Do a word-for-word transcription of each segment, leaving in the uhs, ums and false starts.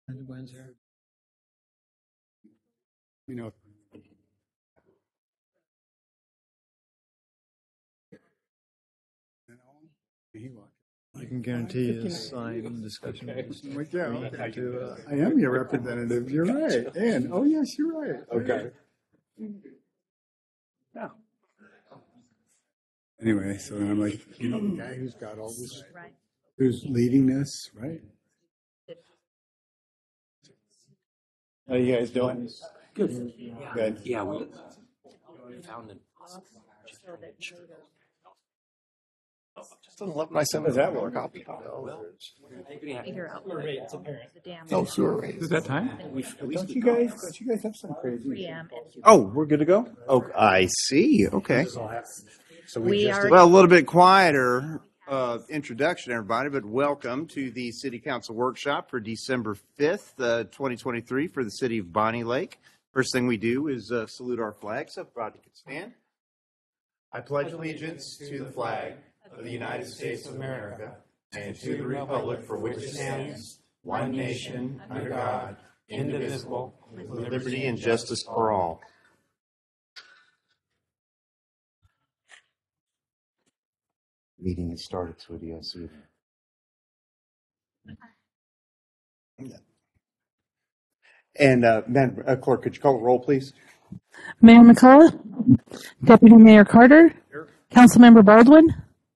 Gwen's here. You know. I can guarantee you a sign discussion. Like, yeah, okay. To, uh, I am your representative. You're right. And oh yes, you're right. Okay. Yeah. Anyway, so I'm like, you know, the guy who's got all this, Right. who's leading this, right? How you guys doing? Good. Yeah. Good. Yeah, we found an awesome So that just an eleven by seven. Does that work? Copy. figure out what the damage. Oh, sewer rate. Is that time? Don't you guys? Don't you guys have some crazy? three M and two. Oh, we're good to go? Oh, I see. Okay. So We just are- Well, a little bit quieter uh, introduction, everybody, but welcome to the City Council Workshop for December fifth, uh, twenty twenty-three for the city of Bonnie Lake. First thing we do is uh, salute our flag, so everybody can stand. I pledge allegiance to the flag of the United States of America and to the republic for which it stands, one nation, under God, indivisible, with liberty and justice for all. Meeting has started, sweetie. I see you. And uh, Madam uh, Clerk, could you call the roll, please? Mayor McCullough, Deputy Mayor Carter, Councilmember Baldwin,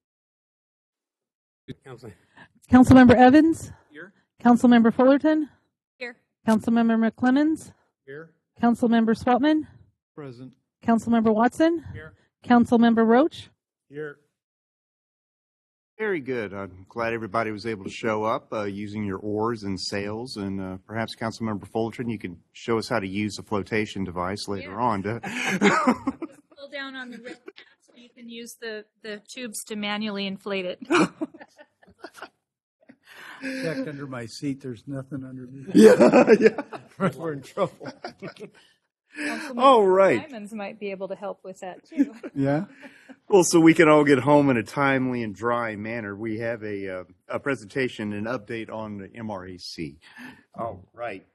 Councilmember Evans, Here. Councilmember Fullerton, Here. Councilmember McClemens, Here. Councilmember Swatman, Present. Councilmember Watson, Here. Councilmember Roach. Here. Very good. I'm glad everybody was able to show up uh, using your oars and sails. And uh, perhaps Councilmember Fullerton, you can show us how to use the flotation device later Yeah. on. To Pull down on the red cap so you can use the, the tubes to manually inflate it. checked under my seat. There's nothing underneath. yeah, yeah. We're in trouble. All right. Diamonds might be able to help with that too. Yeah. Well, so we can all get home in a timely and dry manner. We have a uh, a presentation, an update on the M R A C. All right,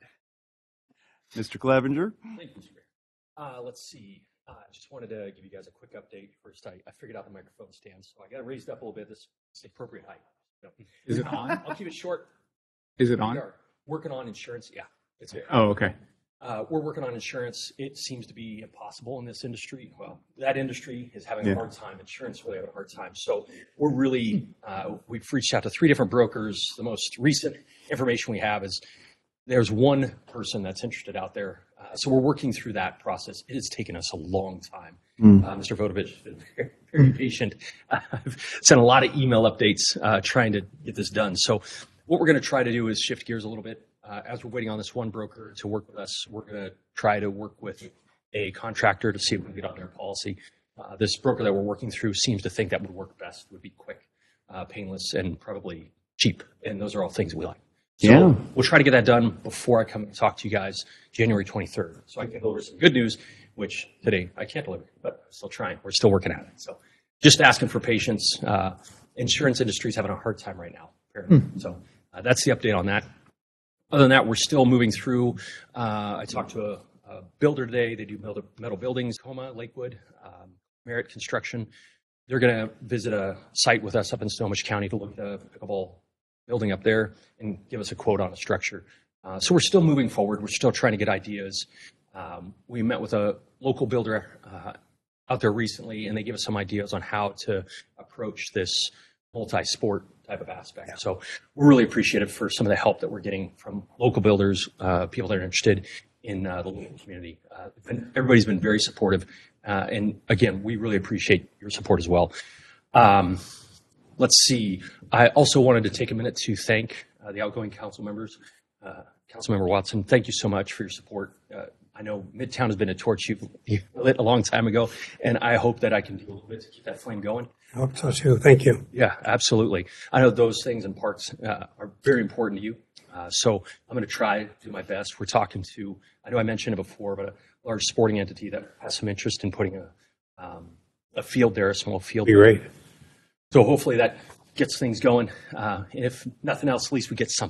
Mister Clevenger. Thank you, Mister Mayor. Uh, let's see. I uh, just wanted to give you guys a quick update. First, I, I figured out the microphone stand, so I got it raised up a little bit. This is the appropriate height. So, Is it on? I'll keep it short. Is it We on? are working on insurance. Yeah, it's here. Oh, okay. Uh, we're working on insurance. It seems to be impossible in this industry. Well, that industry is having Yeah. a hard time. Insurance really having a hard time. So we're really, uh, we've reached out to three different brokers. The most recent information we have is there's one person that's interested out there. Uh, so we're working through that process. It has taken us a long time. Mm. Uh, Mister Vodovich has been very, very patient. I've sent a lot of email updates uh, trying to get this done. So what we're going to try to do is shift gears a little bit. Uh, as we're waiting on this one broker to work with us, we're going to try to work with a contractor to see if we can get on their policy. Uh, this broker that we're working through seems to think that would work best, would be quick, uh, painless, and probably cheap. And those are all things we like. So Yeah. we'll try to get that done before I come and talk to you guys January twenty-third. So I can deliver some good news, which today I can't deliver, but I'm still trying. We're still working at it. So just asking for patience. Uh, insurance industry is having a hard time right now, apparently. So uh, that's the update on that. Other than that, we're still moving through. Uh, I talked to a, a builder today. They do metal, metal buildings, Tacoma, Lakewood, um, Merritt Construction. They're going to visit a site with us up in Snohomish County to look at a pickleball building up there and give us a quote on a structure. Uh, so we're still moving forward. We're still trying to get ideas. Um, we met with a local builder uh, out there recently, and they gave us some ideas on how to approach this multi-sport type of aspect. Yeah. So we're really appreciative for some of the help that we're getting from local builders, uh, people that are interested in uh, the local community. Uh, been, everybody's been very supportive. Uh, and again, we really appreciate your support as well. Um, let's see. I also wanted to take a minute to thank uh, the outgoing council members. Uh, Councilmember Watson, thank you so much for your support. Uh, I know Midtown has been a torch you lit a long time ago, and I hope that I can do a little bit to keep that flame going. I hope so too. Thank you. Yeah, absolutely. I know those things and parts uh, are very important to you. Uh, so I'm going to try to do my best. We're talking to, I know I mentioned it before, but a large sporting entity that has some interest in putting a, um, a field there, a small field. Be great. So hopefully that gets things going. Uh, and if nothing else, at least we get something.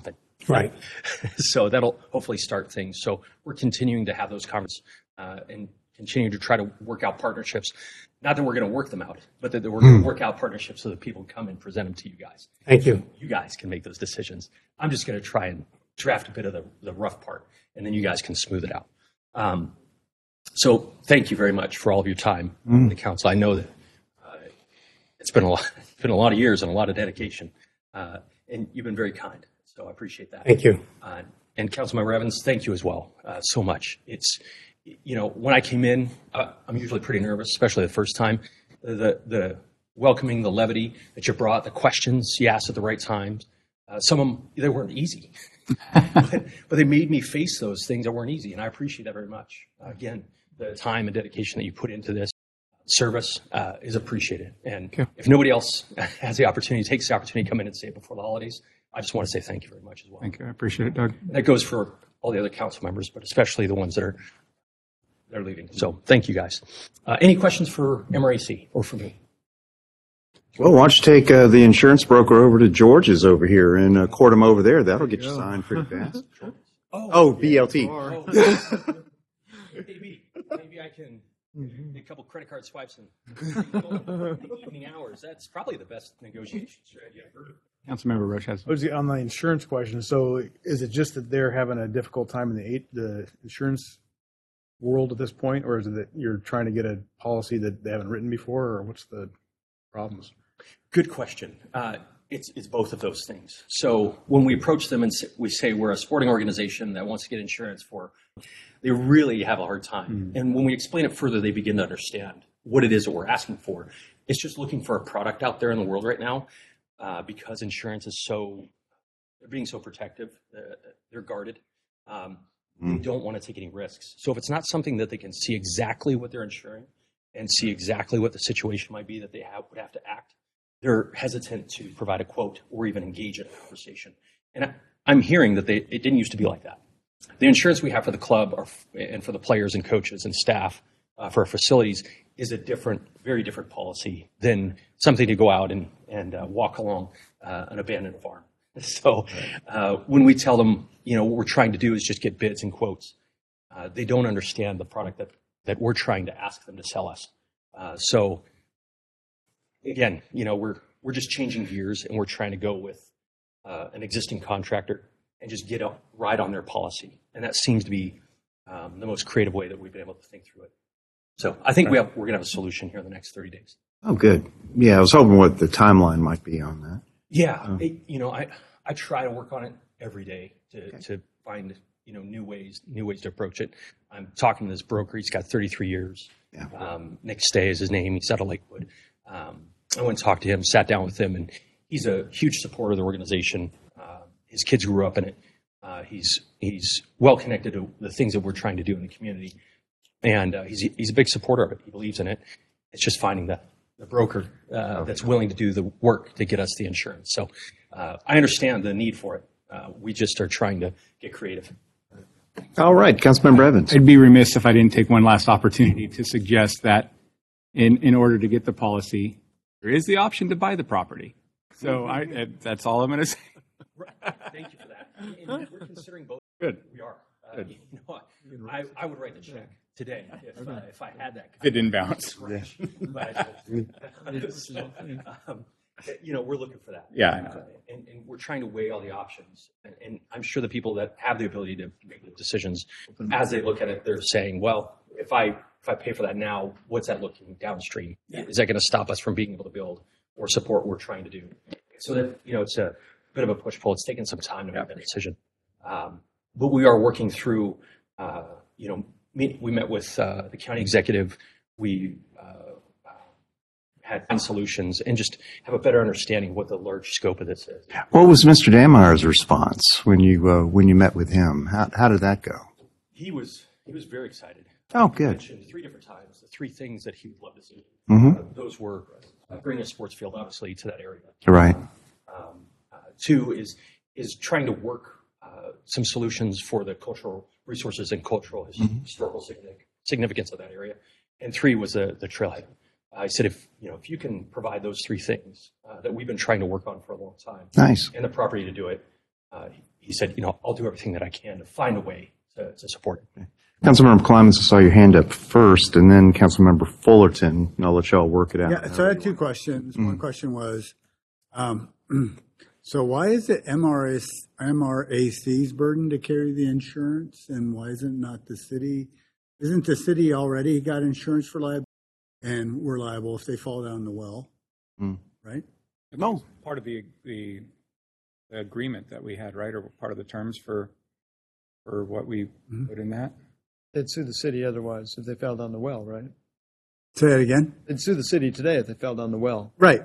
Right. So that'll hopefully start things. So we're continuing to have those conversations uh, and continue to try to work out partnerships. Not that we're going to work them out, but that we're going to work out partnerships so that people come and present them to you guys. Thank you. You guys can make those decisions. I'm just going to try and draft a bit of the, the rough part, and then you guys can smooth it out. Um, so thank you very much for all of your time in the council. I know that uh, it's been a lot, it's been a lot of years and a lot of dedication, uh, and you've been very kind. So I appreciate that. Thank you. Uh, and Councilmember Evans, thank you as well uh, so much. It's, you know, when I came in, uh, I'm usually pretty nervous, especially the first time. The the welcoming, the levity that you brought, the questions you asked at the right times. Uh, some of them, they weren't easy, but, but they made me face those things that weren't easy, and I appreciate that very much. Uh, again, the time and dedication that you put into this service uh, is appreciated. And Okay. if nobody else has the opportunity, takes the opportunity to come in and say it before the holidays, I just want to say thank you very much as well. Thank you. I appreciate it, Doug. And that goes for all the other council members, but especially the ones that are they're leaving. So thank you guys. Uh, any questions for M R A C or for me? Well, why don't you take uh, the insurance broker over to George's over here and uh, court him over there. That'll get you signed pretty fast. Oh, B L T. Oh. maybe, maybe I can get a couple credit card swipes and evening hours. That's probably the best negotiation strategy I've heard of. Councilmember Roach has. I was on the insurance question. So is it just that they're having a difficult time in the eight, the insurance world at this point, or is it that you're trying to get a policy that they haven't written before, or what's the problems? Good question. Uh, it's, it's both of those things. So when we approach them and s- we say we're a sporting organization that wants to get insurance for, they really have a hard time. And when we explain it further, they begin to understand what it is that we're asking for. It's just looking for a product out there in the world right now uh, because insurance is so, they're being so protective, uh, they're guarded. Um, They don't want to take any risks. So if it's not something that they can see exactly what they're insuring and see exactly what the situation might be that they have, would have to act, they're hesitant to provide a quote or even engage in a conversation. And I, I'm hearing that they, it didn't used to be like that. The insurance we have for the club are, and for the players and coaches and staff uh, for our facilities is a different, very different policy than something to go out and, and uh, walk along uh, an abandoned farm. So uh, when we tell them, you know, what we're trying to do is just get bids and quotes, uh, they don't understand the product that, that we're trying to ask them to sell us. Uh, so again, you know, we're we're just changing gears and we're trying to go with uh, an existing contractor and just get up right on their policy. And that seems to be um, the most creative way that we've been able to think through it. So I think we have, we're going to have a solution here in the next thirty days. Oh, good. Yeah, I was hoping what the timeline might be on that. Yeah, it, you know, I, I try to work on it every day to, to find, you know, new ways, new ways to approach it. I'm talking to this broker. He's got thirty-three years. Yeah. Um, Nick Stay is his name. He's out of Lakewood. Um, I went and talked to him, sat down with him, and he's a huge supporter of the organization. Uh, his kids grew up in it. Uh, he's he's well connected to the things that we're trying to do in the community, and uh, he's he's a big supporter of it. He believes in it. It's just finding that the broker uh, that's willing to do the work to get us the insurance. So uh, I understand the need for it. Uh, we just are trying to get creative. All right, Councilmember Evans. I'd be remiss if I didn't take one last opportunity to suggest that in, in order to get the policy, there is the option to buy the property. So I, uh, that's all I'm going to say. Thank you for that. And we're considering both. Good. We are. Uh, you know, I, I would write the check today if, uh, if I had that. If it didn't bounce. But, um, you know, we're looking for that. Yeah, I know. Uh, and, and we're trying to weigh all the options. And, and I'm sure the people that have the ability to make the decisions, as they look at it, they're saying, well, if I if I pay for that now, what's that looking downstream? Is that going to stop us from being able to build or support what we're trying to do? So that, you know, it's a bit of a push-pull. It's taken some time to make that decision. Um, but we are working through, uh, you know, meet, we met with uh, the county executive. We uh, had solutions and just have a better understanding of what the large scope of this is. What was Mister Dameyer's response when you uh, when you met with him? How how did that go? He was he was very excited. Oh, He good. mentioned three different times the three things that he would love to see. Mhm. Uh, those were uh, bringing a sports field, obviously, to that area. Right. Um, uh, two is is trying to work uh, some solutions for the cultural resources and cultural his, historical signific- significance of that area. And three was the the trailhead. I said, if you know, if you can provide those three things uh, that we've been trying to work on for a long time, Nice. and the property to do it, uh, he said, you know, I'll do everything that I can to find a way to, to support it. Councilmember Clemens, I saw your hand up first, and then Councilmember Fullerton, and I'll let y'all work it out. Yeah, so I had two questions. One question was, um, so why is it M R S, M R A C's burden to carry the insurance, and why isn't not the city? Isn't the city already got insurance for liability, and we're liable if they fall down the well, Mm. right? No. Part of the, the the agreement that we had, right, or part of the terms for, for what we Mhm. put in that? They'd sue the city otherwise if they fell down the well, right? Say that again? They'd sue the city today if they fell down the well. Right.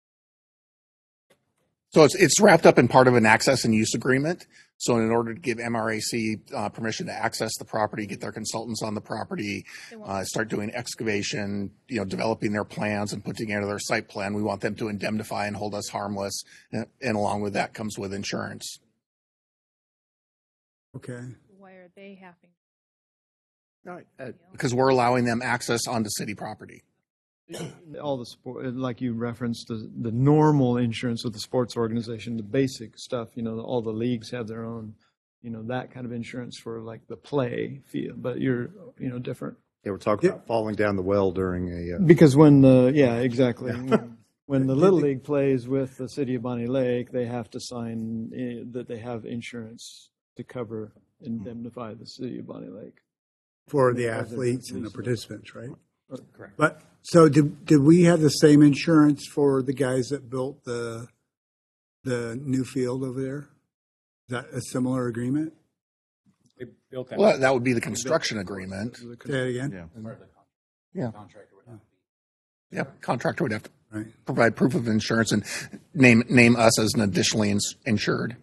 So it's, it's wrapped up in part of an access and use agreement. So in order to give M R A C uh, permission to access the property, get their consultants on the property, uh, start doing excavation, you know, developing their plans and putting together their site plan, we want them to indemnify and hold us harmless. And, and along with that comes with insurance. Okay. Why are they having? Because we're allowing them access onto city property. All the sport, like you referenced, the, the normal insurance of the sports organization, the basic stuff, you know, all the leagues have their own, you know, that kind of insurance for like the play field, but you're, you know, different. Yeah, we're talking about falling down the well during a. Uh, Because when the, yeah, exactly. When, when the Little League plays with the city of Bonnie Lake, they have to sign uh, that they have insurance to cover, indemnify the city of Bonnie Lake. For the athletes and the participants, right? Correct. But, so did, did we have the same insurance for the guys that built the, the new field over there? Is that a similar agreement? They built that. Well, that would be the construction agreement. Say that again? yeah. Yeah. Contractor would have to be. Yeah, contractor would have to Right. provide proof of insurance and name, name us as an additionally ins- insured.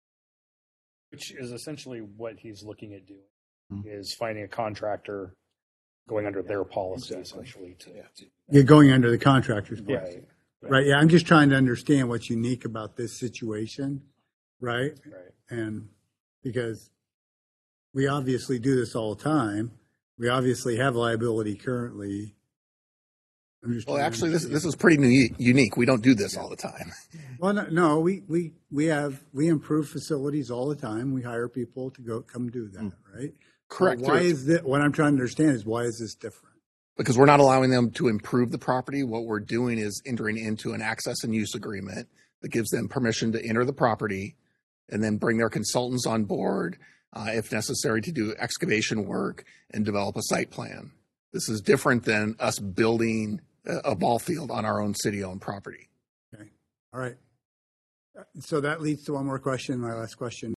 Which is essentially what he's looking at doing, Mhm. is finding a contractor going under their policy essentially to, to- You're going under the contractor's policy. right, Right, yeah, I'm just trying to understand what's unique about this situation, right? right. And because we obviously do this all the time, we obviously have liability currently. I'm just Well, trying to actually, this, understand. this is pretty new, unique. We don't do this all the time. Well, no, no, we, we, we have, we improve facilities all the time. We hire people to go, come do that, right? Correct. So why is that, what I'm trying to understand is why is this different? Because we're not allowing them to improve the property. What we're doing is entering into an access and use agreement that gives them permission to enter the property and then bring their consultants on board, uh, if necessary, to do excavation work and develop a site plan. This is different than us building a, a ball field on our own city-owned property. Okay, all right. Uh, So that leads to one more question, my last question.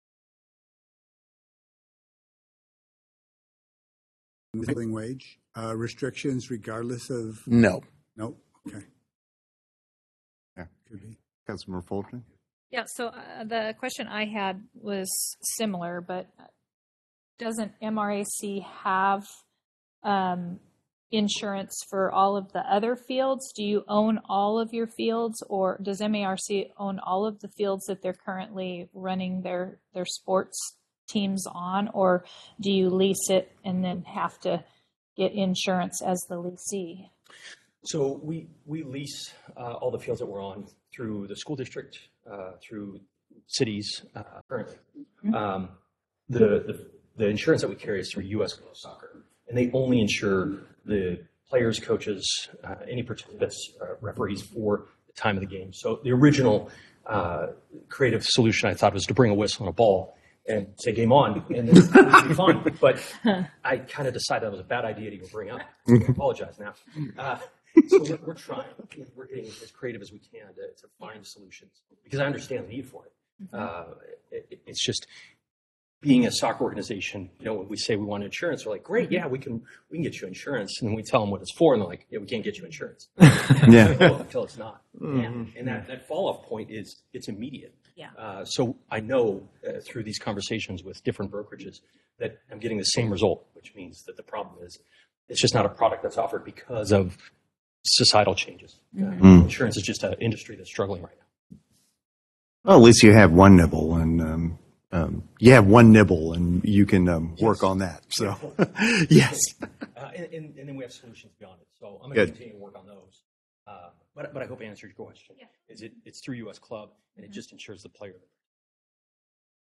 Living wage, uh, restrictions regardless of, No. nope, okay. Yeah. Could be. Councilmember Fullerton? Yeah, so uh, the question I had was similar, but doesn't M R A C have um, insurance for all of the other fields? Do you own all of your fields, or does M A R C own all of the fields that they're currently running their, their sports teams on, or do you lease it and then have to get insurance as the leasee? So we, we lease uh, all the fields that we're on through the school district, uh, through cities uh, currently. Um, the, the the insurance that we carry is through U S Global Soccer, and they only insure the players, coaches, uh, any participants, uh, referees for the time of the game. So the original uh, creative solution I thought was to bring a whistle and a ball and say game on, and then it would be fine. But I kind of decided that was a bad idea to even bring up. So I apologize now. Uh, so we're, we're trying. We're getting as creative as we can to, to find solutions because I understand the need for it. Uh, it. It's just being a soccer organization. You know, when we say we want insurance, we're like, great, yeah, we can we can get you insurance, and then we tell them what it's for, and they're like, yeah, we can't get you insurance. Yeah. Until, until it's not. And, and that, that fall off point is it's immediate. Yeah. Uh, so I know uh, through these conversations with different brokerages that I'm getting the same result, which means that the problem is it's just not a product that's offered because of societal changes. Uh, insurance is just an industry that's struggling right now. Well, at least you have one nibble, and um, um, you have one nibble, and you can um, work on that. So, yes. Uh, and, and, and then we have solutions beyond it. So I'm going to Good. continue to work on those. Uh, but, but I hope I answered your question. Yeah. Is it, it's through U S Club, and it just insures the player.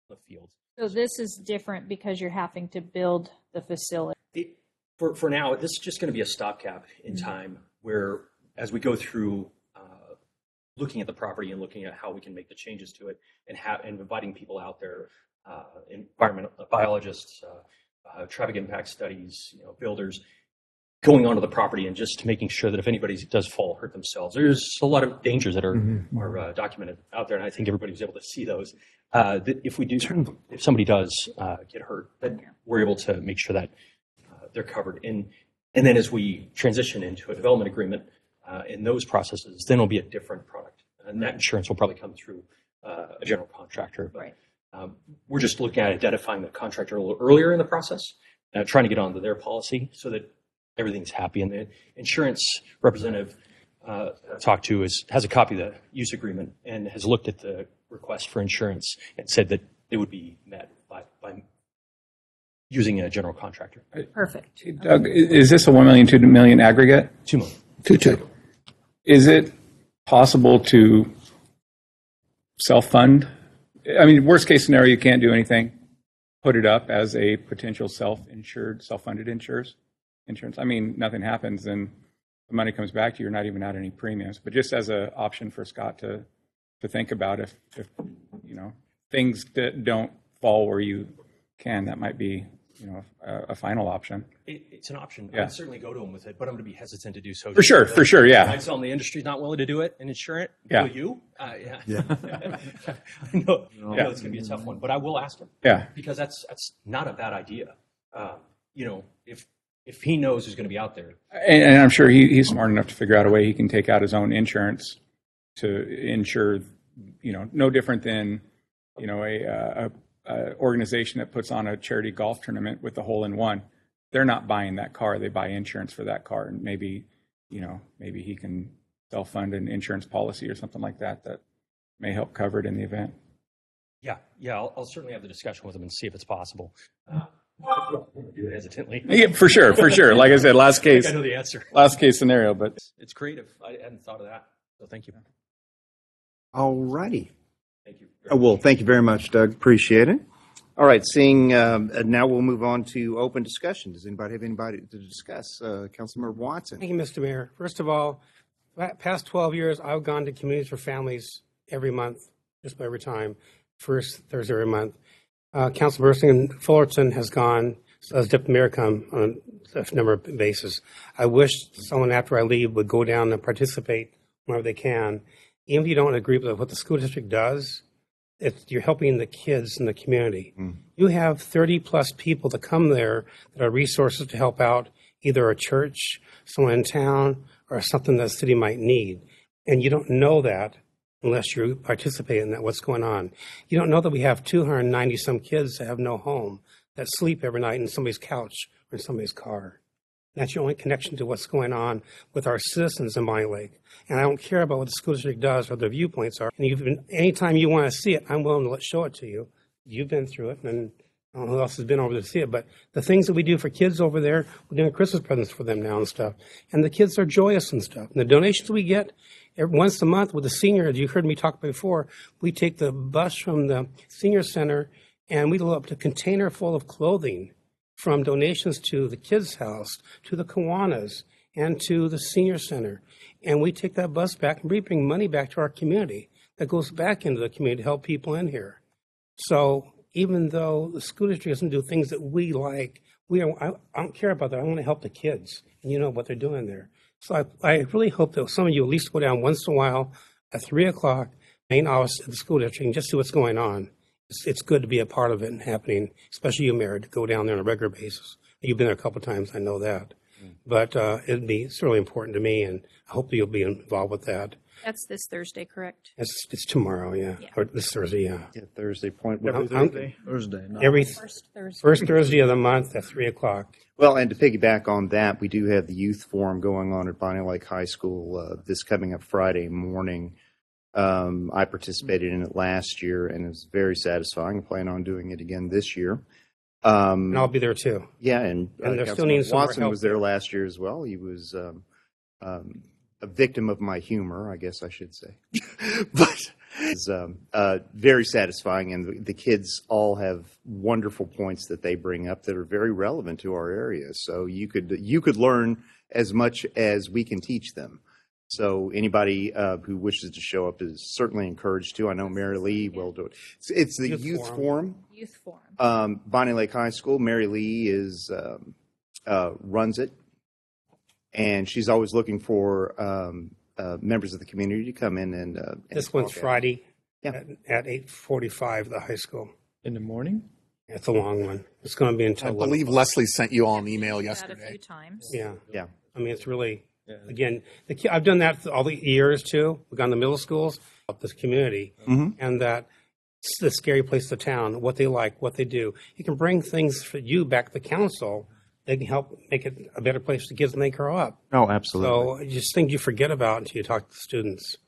the field. So this is different because you're having to build the facility. It, for, for now, this is just going to be a stopgap in time where, as we go through uh, looking at the property and looking at how we can make the changes to it, and have and inviting people out there, uh, environmental biologists, uh, uh, traffic impact studies, you know, builders, going onto the property and just making sure that if anybody does fall, hurt themselves, there's a lot of dangers that are Mm-hmm. are uh, documented out there, and I think everybody was able to see those. Uh, that if we do, if somebody does uh, get hurt, that we're able to make sure that uh, they're covered. And and then as we transition into a development agreement uh, in those processes, then it'll be a different product, and that insurance will probably come through uh, a general contractor. But, Right. um, we're just looking at identifying the contractor a little earlier in the process, uh, trying to get onto their policy so that everything's happy. And the insurance representative uh, I talked to is, has a copy of the use agreement and has looked at the request for insurance and said that it would be met by, by using a general contractor. Perfect. Doug, i- is this a one million, two million aggregate? Two million. Two, two. Is it possible to self-fund? I mean, worst case scenario, you can't do anything. Put it up as a potential self-insured, self-funded insurance. Insurance. I mean, nothing happens, and the money comes back to you. You're not even out any premiums. But just as an option for Scott to to think about, if if you know things that don't fall where you can, that might be you know a, a final option. It, it's an option. Yeah. I'd certainly go to him with it, but I'm going to be hesitant to do so. For sure, for sure, yeah. I'd tell him the industry's not willing to do it and insure it. Yeah. Will you? Uh, yeah. yeah. I know, I know it's going to be a tough one, but I will ask him. Yeah. Because that's that's not a bad idea. Uh, you know, if if he knows who's going to be out there, And, and I'm sure he, he's smart enough to figure out a way he can take out his own insurance to insure, you know, no different than, you know, a, a, a organization that puts on a charity golf tournament with the hole in one. They're not buying that car; they buy insurance for that car, and maybe, you know, maybe he can self-fund an insurance policy or something like that that may help cover it in the event. yeah, yeah, I'll, I'll certainly have the discussion with him and see if it's possible. Uh, do it hesitantly. Yeah, for sure, for sure. Like I said, last I case, think I know the answer. last case scenario, but It's creative. I hadn't thought of that. So thank you. All righty. Thank you. Oh, well, thank you very much, Doug. Appreciate it. All right, seeing, um, uh, now we'll move on to open discussion. Does anybody have anybody to discuss? Uh, Councilmember Watson. Thank you, Mister Mayor. First of all, pa- past twelve years, I've gone to Communities for Families every month, just about every time, first Thursday every month. Uh, Council Bursting in Fullerton has gone, so has Deputy Mayor come on a number of bases. I wish someone after I leave would go down and participate whenever they can. Even if you don't agree with what the school district does, it's, you're helping the kids in the community. You have thirty plus people that come there that are resources to help out either a church, someone in town, or something that the city might need. And you don't know that unless you participate in that, what's going on. You don't know that we have two hundred ninety some kids that have no home, that sleep every night in somebody's couch or in somebody's car. That's your only connection to what's going on with our citizens in Bonnie Lake. And I don't care about what the school district does or their viewpoints are. And you've been, anytime you want to see it, I'm willing to let show it to you. You've been through it, and I don't know who else has been over to see it. But the things that we do for kids over there, we're doing Christmas presents for them now and stuff. And the kids are joyous and stuff. And the donations we get every, once a month with the senior, as you heard me talk before, we take the bus from the senior center and we load up a container full of clothing from donations to the kids' house, to the Kiwanis, and to the senior center. And we take that bus back and we bring money back to our community that goes back into the community to help people in here. So even though the school district doesn't do things that we like, we are, I, I don't care about that. I want to help the kids, and you know what they're doing there. So I, I really hope that some of you at least go down once in a while at three o'clock, main office at the school district, and just see what's going on. It's, it's good to be a part of it and happening, especially you, Mayor, to go down there on a regular basis. You've been there a couple of times, I know that. Mm. But uh, it'd be certainly important to me, and I hope you'll be involved with that. That's this Thursday, correct? It's, it's tomorrow, yeah, Yeah. or this Thursday, yeah. Yeah, Thursday point. Every Thursday? Thursday. not- Every First Thursday. first Thursday of the month at three o'clock. Well, and to piggyback on that, we do have the youth forum going on at Bonnie Lake High School uh, this coming up Friday morning. Um, I participated in it last year, and it was very satisfying. I plan on doing it again this year. Um, And I'll be there too. yeah, and, uh, And they're still Councilman needing some more Watson help was there last year as well. He was um, um, a victim of my humor, I guess I should say. but It's um, uh, very satisfying, and the, the kids all have wonderful points that they bring up that are very relevant to our area. So you could you could learn as much as we can teach them. So anybody uh, who wishes to show up is certainly encouraged to. I know Mary Lee will do it. It's, it's the Youth Youth, Forum. Forum. Youth Forum. Um, Bonnie Lake High School. Mary Lee is um, uh, runs it, and she's always looking for um, uh, members of the community to come in and. Uh, and This one's talk at it. Friday Yeah. at, at eight forty-five at the high school. In the morning? It's a long one. It's going to be I until eleven believe o'clock. Leslie sent you all an email That a yesterday. few times. Yeah. Yeah. I mean, it's really, Yeah. again, the, ki- I've done that all the years too. We've gone to middle schools, up this community, Mhm. and that it's the scary place of town, what they like, what they do. You can bring things for you back to the council. They can help make it a better place for kids when they grow up. Oh, absolutely. So just things you forget about until you talk to the students.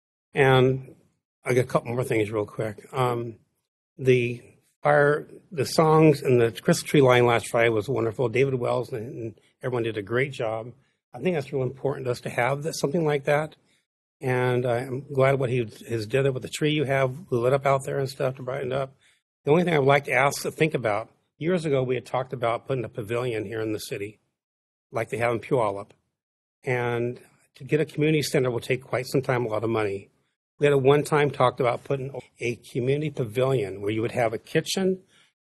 And I got a couple more things real quick. Um, the fire, the songs and the Christmas tree line last Friday was wonderful. David Wells and, and everyone did a great job. I think that's real important to us to have that, something like that. And I'm glad what he has did it with the tree you have lit up out there and stuff to brighten it up. The only thing I would like to ask to think about, years ago we had talked about putting a pavilion here in the city, like they have in Puyallup. And to get a community center will take quite some time, a lot of money. We had at one time talked about putting a community pavilion where you would have a kitchen,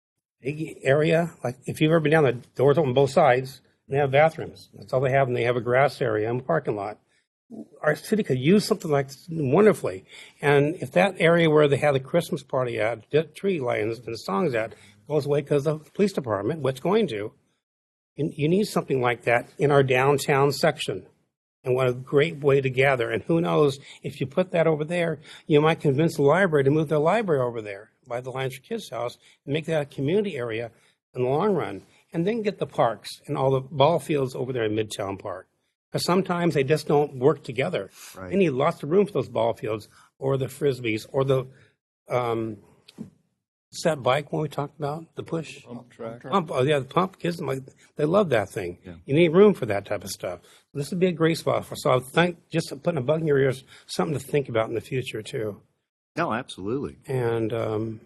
big area, like if you've ever been down, the doors open both sides, and they have bathrooms. That's all they have, and they have a grass area and a parking lot. Our city could use something like this wonderfully. And if that area where they had the Christmas party at, the tree lions and the songs at, goes away because of the police department, what's going to, you, you need something like that in our downtown section. And what a great way to gather. And who knows, if you put that over there, you might convince the library to move their library over there by the Lions for Kids house and make that a community area in the long run. And then get the parks and all the ball fields over there in Midtown Park. Because sometimes they just don't work together. Right. They need lots of room for those ball fields or the Frisbees or the, um, what's that bike one we talked about? The push? Pump track. Pump, oh yeah, the pump kids, like they love that thing. Yeah. You need room for that type of stuff. This would be a great spot for. So I think just putting a bug in your ears, something to think about in the future too. No, absolutely. And um,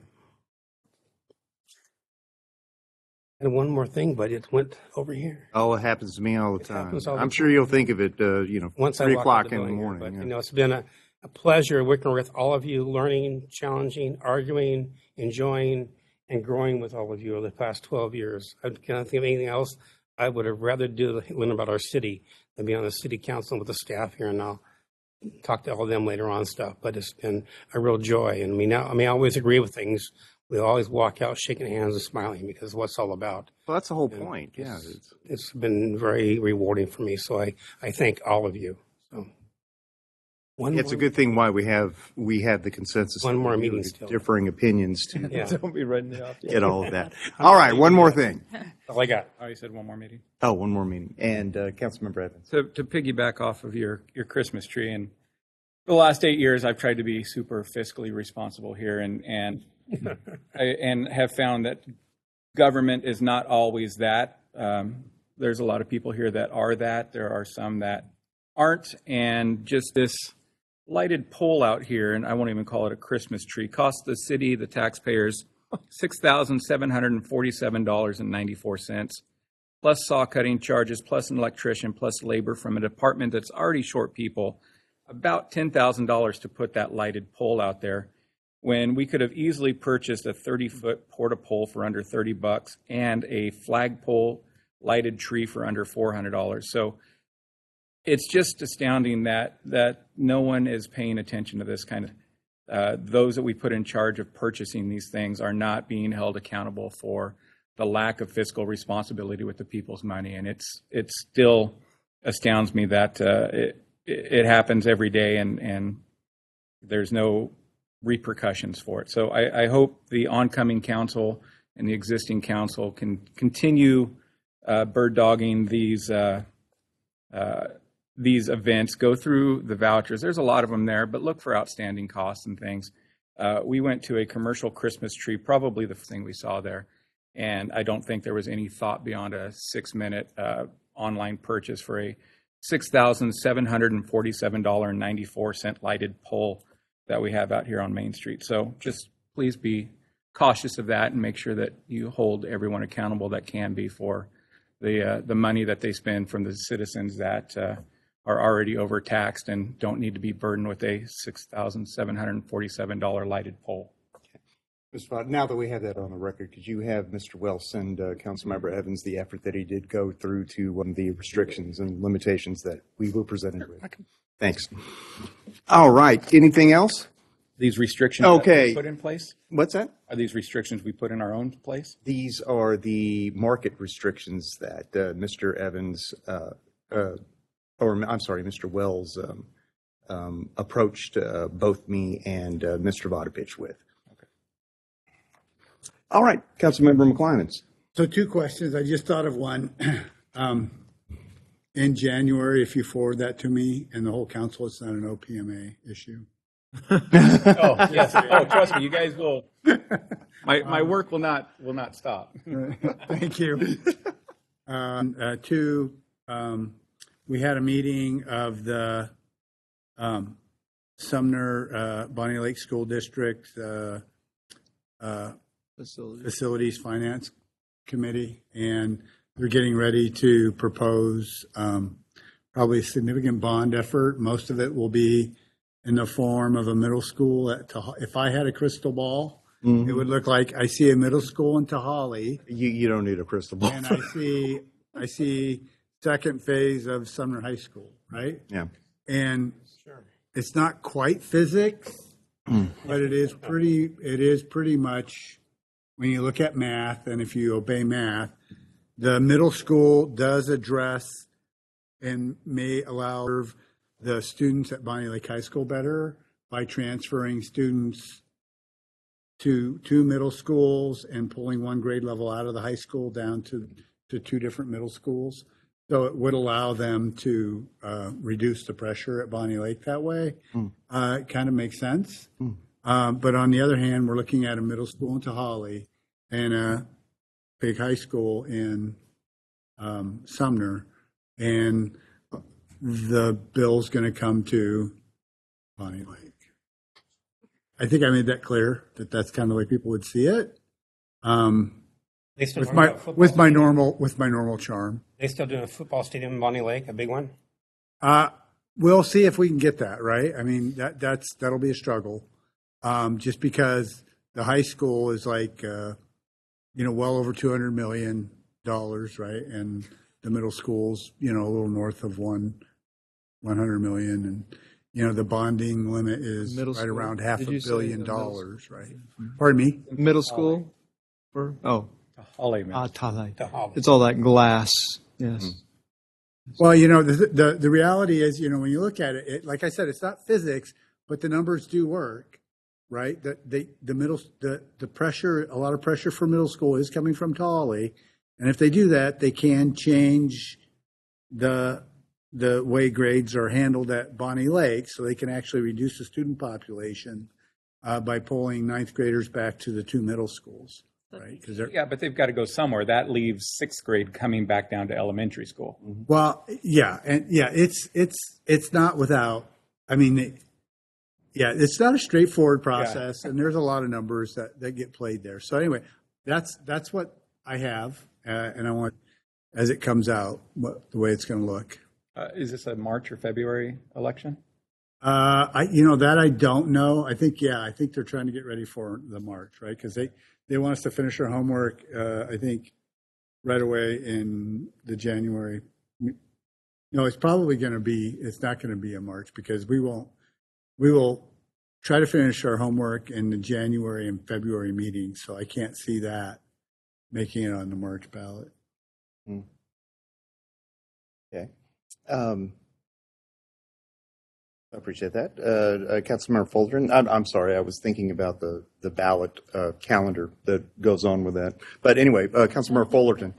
and one more thing, but it went over here. Oh, it happens to me all the time. happens all the I'm sure you'll think of it, uh, you know, Once three I walk o'clock out the in the building here. morning. But yeah. you know, it's been a, a pleasure working with all of you, learning, challenging, arguing, enjoying, and growing with all of you over the past twelve years. I can't think of anything else I would have rather do learn about our city than be on the city council with the staff here, and I'll talk to all of them later on stuff. But it's been a real joy, and we now I mean I always agree with things. We always walk out shaking hands and smiling because what it's all about. Well, that's the whole And point. Yeah. It's, it's- it's been very rewarding for me. So I, I thank all of you. So one It's a more- good thing why we have we have the consensus. One that more we do, meeting the still. differing opinions to Yeah. Don't be writing it off. get all of that. All right, one more thing. all I got. Oh, you said one more meeting. Oh, one more meeting. And uh, Councilmember Evans. To, to piggyback off of your, your Christmas tree, and the last eight years, I've tried to be super fiscally responsible here, and and I, and have found that government is not always that. Um, there's a lot of people here that are that. There are some that aren't, and just this lighted pole out here, and I won't even call it a Christmas tree, cost the city, the taxpayers, six thousand seven hundred forty-seven dollars and ninety-four cents. Plus saw cutting charges, plus an electrician, plus labor from a department that's already short people, about ten thousand dollars to put that lighted pole out there, when we could have easily purchased a thirty-foot porta pole for under thirty bucks and a flagpole lighted tree for under four hundred dollars. So it's just astounding that that no one is paying attention to this kind of, uh, those that we put in charge of purchasing these things are not being held accountable for the lack of fiscal responsibility with the people's money. And it's it still astounds me that uh, it, it happens every day, and, and there's no repercussions for it. So I, I hope the oncoming council and the existing council can continue uh, bird dogging these uh, uh, these events, go through the vouchers. There's a lot of them there, but look for outstanding costs and things. Uh, we went to a commercial Christmas tree, probably the thing we saw there, and I don't think there was any thought beyond a six-minute uh, online purchase for a six thousand seven hundred forty-seven dollars and ninety-four cents lighted pole that we have out here on Main Street. So just please be cautious of that and make sure that you hold everyone accountable that can be for the uh, the money that they spend from the citizens that uh, are already overtaxed and don't need to be burdened with a six thousand seven hundred forty-seven dollars lighted pole. Mister Vaught, now that we have that on the record, could you have Mister Wells send uh, Councilmember Evans the effort that he did go through to um, the restrictions and limitations that we were presented with? Thanks. All right. Anything else? These restrictions Okay. that we put in place, What's that? are these restrictions we put in our own place? These are the market restrictions that uh, Mister Evans, uh, uh, or I'm sorry, Mister Wells um, um, approached uh, both me and uh, Mister Vodovich with. Okay. All right, Councilmember McClimans. So two questions. I just thought of one. Um, in January, if you forward that to me and the whole council, it's not an O P M A issue. Oh, yes. Oh, trust me, you guys will. My my work will not will not stop. Thank you. Um, uh, two, um, we had a meeting of the um, Sumner uh, Bonnie Lake School District uh, uh, Facility. Facilities Finance Committee, and they're getting ready to propose um, probably a significant bond effort. Most of it will be in the form of a middle school. At Tah- if I had a crystal ball, Mhm. it would look like I see a middle school in Tahali, You you don't need a crystal ball. and I see I see second phase of Sumner High School, right? Yeah. And it's not quite physics, but it is pretty. It is pretty much when you look at math, and if you obey math, the middle school does address and may allow the students at Bonnie Lake High School better by transferring students to two middle schools and pulling one grade level out of the high school down to, to two different middle schools. So it would allow them to uh, reduce the pressure at Bonnie Lake that way. Mm. Uh, it kind of makes sense. Mm. Um, but on the other hand, we're looking at a middle school in Tahali and a big high school in um, Sumner. And the bill's going to come to Bonnie Lake. I think I made that clear, that that's kind of the way people would see it. Um, They still with doing my a football with my stadium? normal with my normal charm. They still doing a football stadium in Bonnie Lake, a big one? Uh, we'll see if we can get that right. I mean, that that's that'll be a struggle, um, just because the high school is like uh, you know well over two hundred million dollars, right, and the middle school's you know a little north of one one hundred million, and you know the bonding limit is Middle right school? around half Did a you say billion the middle dollars, right? Pardon me. Middle school? For, oh, Holly, ah, Tahali. Tahali. It's all that glass. Yes. Well, you know, the, the the reality is, you know, when you look at it, it, like I said, it's not physics, but the numbers do work, right? That they the middle the the pressure, a lot of pressure for middle school is coming from Tahali, and if they do that, they can change the the way grades are handled at Bonnie Lake, so they can actually reduce the student population uh, by pulling ninth graders back to the two middle schools, right? Because they're Yeah, but they've got to go somewhere. That leaves sixth grade coming back down to elementary school. Well, yeah, and yeah, it's it's it's not without. I mean, it, yeah, it's not a straightforward process, and there's a lot of numbers that that get played there. So anyway, that's that's what I have, uh, and I want as it comes out what the way it's going to look. Uh, is this a March or February election? Uh, I you know that I don't know. I think yeah, I think they're trying to get ready for the March, right? Because they they want us to finish our homework. Uh, I think right away in the January. No, it's probably going to be. It's not going to be a March because we won't. We will try to finish our homework in the January and February meetings. So I can't see that making it on the March ballot. Mm. Okay. Um, I appreciate that. Uh, uh, Councilmember Fulton, I'm, I'm sorry, I was thinking about the, the ballot uh, calendar that goes on with that. But anyway, uh, Councilmember Fullerton.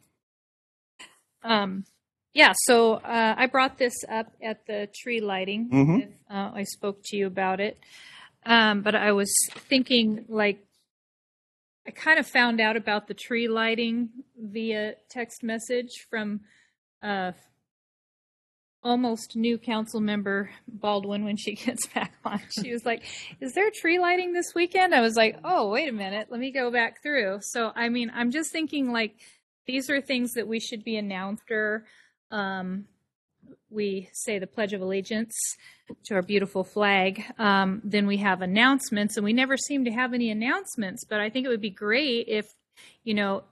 Um, yeah, so uh, I brought this up at the tree lighting. Mhm. Uh, I spoke to you about it. Um, but I was thinking, like, I kind of found out about the tree lighting via text message from uh, almost new council member Baldwin when she gets back on. She was like, is there tree lighting this weekend? I was like, oh, wait a minute. Let me go back through. So, I mean, I'm just thinking like these are things that we should be announced after um, we say the Pledge of Allegiance to our beautiful flag. Um, then we have announcements, and we never seem to have any announcements. But I think it would be great if, you know,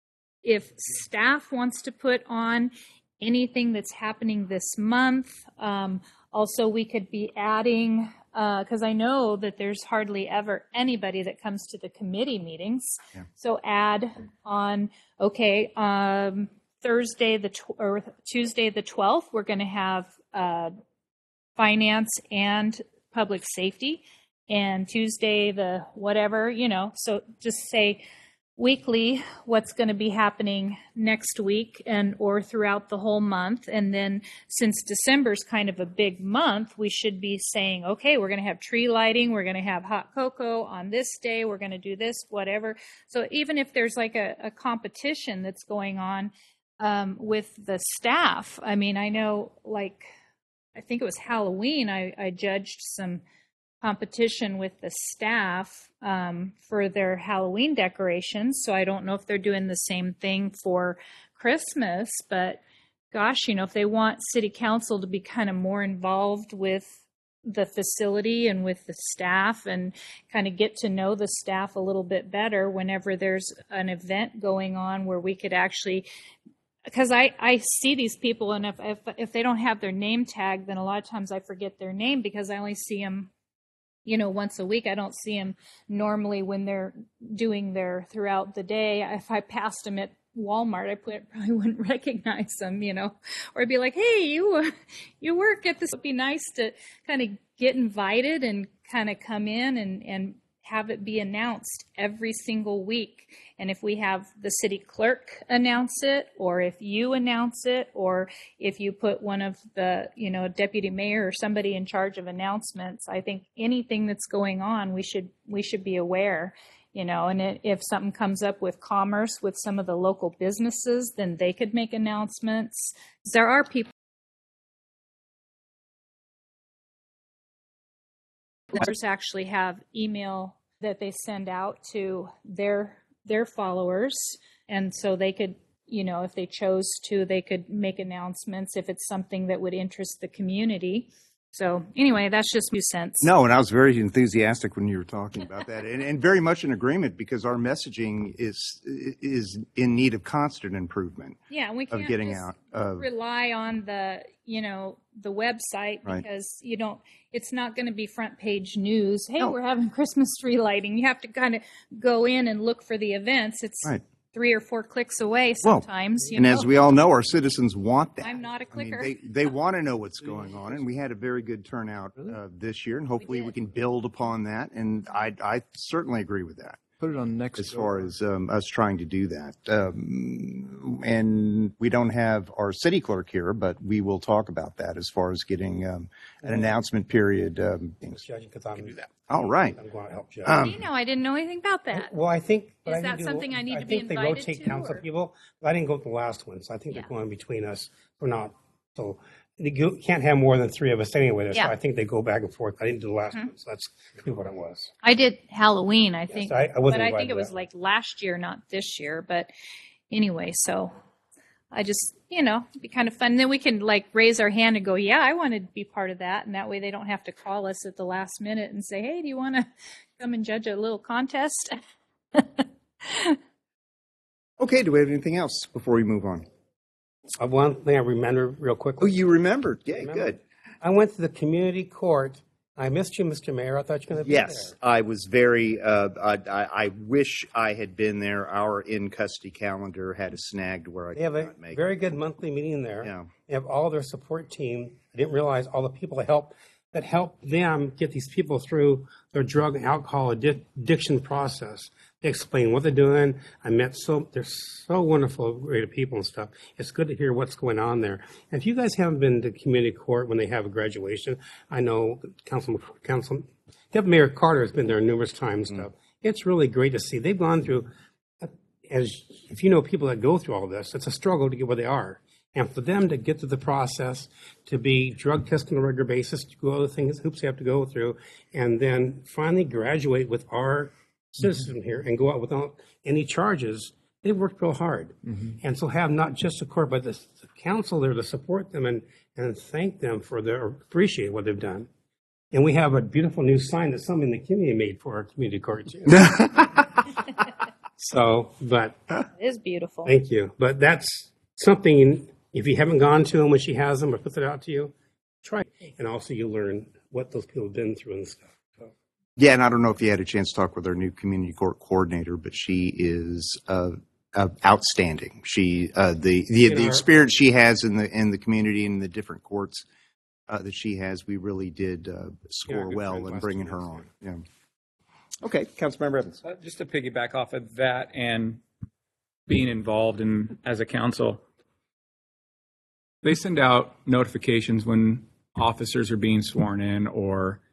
if staff wants to put on anything that's happening this month. Um, also, we could be adding, because uh, I know that there's hardly ever anybody that comes to the committee meetings. Yeah. So add on, okay, um, Thursday the tw- or Tuesday the twelfth, we're going to have uh, finance and public safety, and Tuesday the whatever, you know. So just say weekly what's going to be happening next week and or throughout the whole month. And then since December's kind of a big month, we should be saying, okay, we're going to have tree lighting, we're going to have hot cocoa on this day, we're going to do this, whatever. So even if there's like a, a competition that's going on um, with the staff, I mean, I know like, I think it was Halloween, I, I judged some competition with the staff um, for their Halloween decorations. So I don't know if they're doing the same thing for Christmas, but gosh, you know, if they want city council to be kind of more involved with the facility and with the staff and kind of get to know the staff a little bit better whenever there's an event going on where we could actually, because I, I see these people, and if, if if they don't have their name tag, then a lot of times I forget their name because I only see them, you know, once a week. I don't see them normally when they're doing their throughout the day. If I passed them at Walmart, I put, probably wouldn't recognize them, you know, or I'd be like, hey, you, uh, you work at this. It'd be nice to kind of get invited and kind of come in and, and have it be announced every single week. And if we have the city clerk announce it, or if you announce it, or if you put one of the, you know, deputy mayor or somebody in charge of announcements, I think anything that's going on, we should, we should be aware, you know, and it, if something comes up with commerce with some of the local businesses, then they could make announcements. There are people that actually have email that they send out to their their followers, and so they could, you know, if they chose to, they could make announcements if it's something that would interest the community. So anyway, that's just two cents. No, and I was very enthusiastic when you were talking about that, and, and very much in agreement because our messaging is is in need of constant improvement. Yeah, and we can't of getting just out of, rely on the, you know, the website Right. because you don't. It's not going to be front page news. Hey, No. we're having Christmas tree lighting. You have to kind of go in and look for the events. It's Right. three or four clicks away Well, sometimes. you and know? as we all know, our citizens want that. I'm not a I mean, clicker. they they want to know what's going on, and we had a very good turnout uh, this year, and hopefully we, did. can build upon that. And I I certainly agree with that. Put it on next. As far as um, us trying to do that. Um, and we don't have our city clerk here, but we will talk about that as far as getting um, an announcement period. Um, things. Judge, because I'm, do that. All right. I'm going to help Judge. Um, you know, I didn't know anything about that. Well, I think. but Is I that think something I need to be think they invited rotate to, council or- people. But I didn't go to the last one, so I think Yeah. they're going between us. We're not. So they go, can't have more than three of us anyway. So Yeah. I think they go back and forth. I didn't do the last one, so that's what it was. I did Halloween, I think, I- I wasn't but I invited think to it was that. like last year, not this year. But anyway, so I just, you know, it'd be kind of fun. Then we can like raise our hand and go, yeah, I want to be part of that. And that way they don't have to call us at the last minute and say, hey, do you want to come and judge a little contest? Okay, do we have anything else before we move on? Uh, one thing I remember real quickly. Oh, you remembered. Yeah, Remember? good. I went to the community court. I missed you, Mister Mayor. I thought you were going to be Yes, there. I was very, uh, I, I, I wish I had been there. Our in-custody calendar had a snag to where I They have could a not make very it. good monthly meeting there. Yeah. They have all their support team. I didn't realize all the people that help that help them get these people through their drug and alcohol addic- addiction process. They explain what they're doing. I met so they're so wonderful, great people and stuff. It's good to hear what's going on there. And if you guys haven't been to community court when they have a graduation, I know Council Council Deputy Mayor Carter has been there numerous times and stuff. It's really great to see. They've gone through, as if you know people that go through all this, it's a struggle to get where they are. And for them to get through the process, to be drug tested on a regular basis, to go other things, hoops they have to go through, and then finally graduate with our system here and go out without any charges, they've worked real hard. Mm-hmm. And so have not just the court, but the, the council there to support them and, and thank them for their, appreciate what they've done. And we have a beautiful new sign that somebody in the community made for our community court too. So, but It is beautiful. thank you. But that's something, if you haven't gone to them when she has them or puts it out to you, try. And also you learn what those people have been through and stuff. So. Yeah, and I don't know if you had a chance to talk with our new community court coordinator, but she is uh, uh, outstanding. She uh, the the, In the our- experience she has in the in the community and the different courts uh, that she has, we really did uh, score good well friends in last bringing two her months, on. Yeah. Okay, Councilmember Evans. Uh, just to piggyback off of that and being involved in as a council, they send out notifications when officers are being sworn in or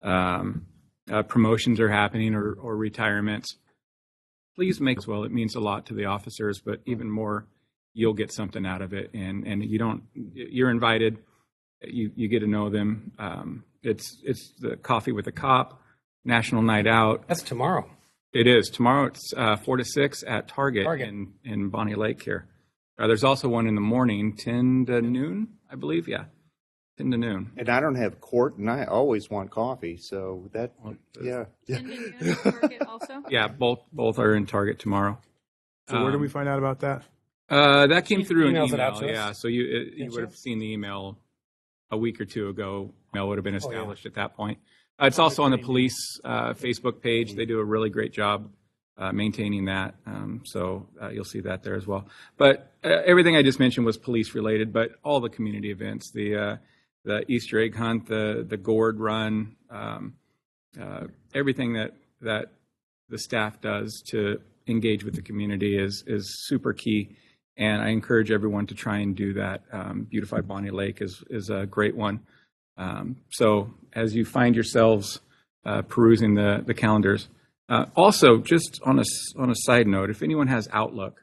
um, uh, promotions are happening or, or retirements. Please make as well. It means a lot to the officers, but even more, you'll get something out of it. And and you don't. You're invited. You you get to know them. Um, it's it's the coffee with a cop, National Night Out. That's tomorrow. It is tomorrow. It's uh, four to six at Target, Target. in in Bonnie Lake here. Uh, there's also one in the morning, ten to noon, I believe. Yeah, ten to noon. And I don't have court, and I always want coffee, so that yeah. yeah. And in Unit Market also? Yeah, both both are in Target tomorrow. So where do Um, we find out about that? Uh, that came She through an emails it email. out to us. Yeah, so you it, you Didn't would you? have seen the email a week or two ago. Email would have been Oh, yeah. established at that point. Uh, it's also on the police uh, Facebook page. They do a really great job uh, maintaining that. Um, so uh, you'll see that there as well. But uh, everything I just mentioned was police related, but all the community events, the uh, the Easter egg hunt, the the gourd run, um, uh, everything that that the staff does to engage with the community is is super key. And I encourage everyone to try and do that. Um, Beautify Bonnie Lake is is a great one. Um, so as you find yourselves uh, perusing the the calendars, uh, also just on a s- on a side note, if anyone has Outlook,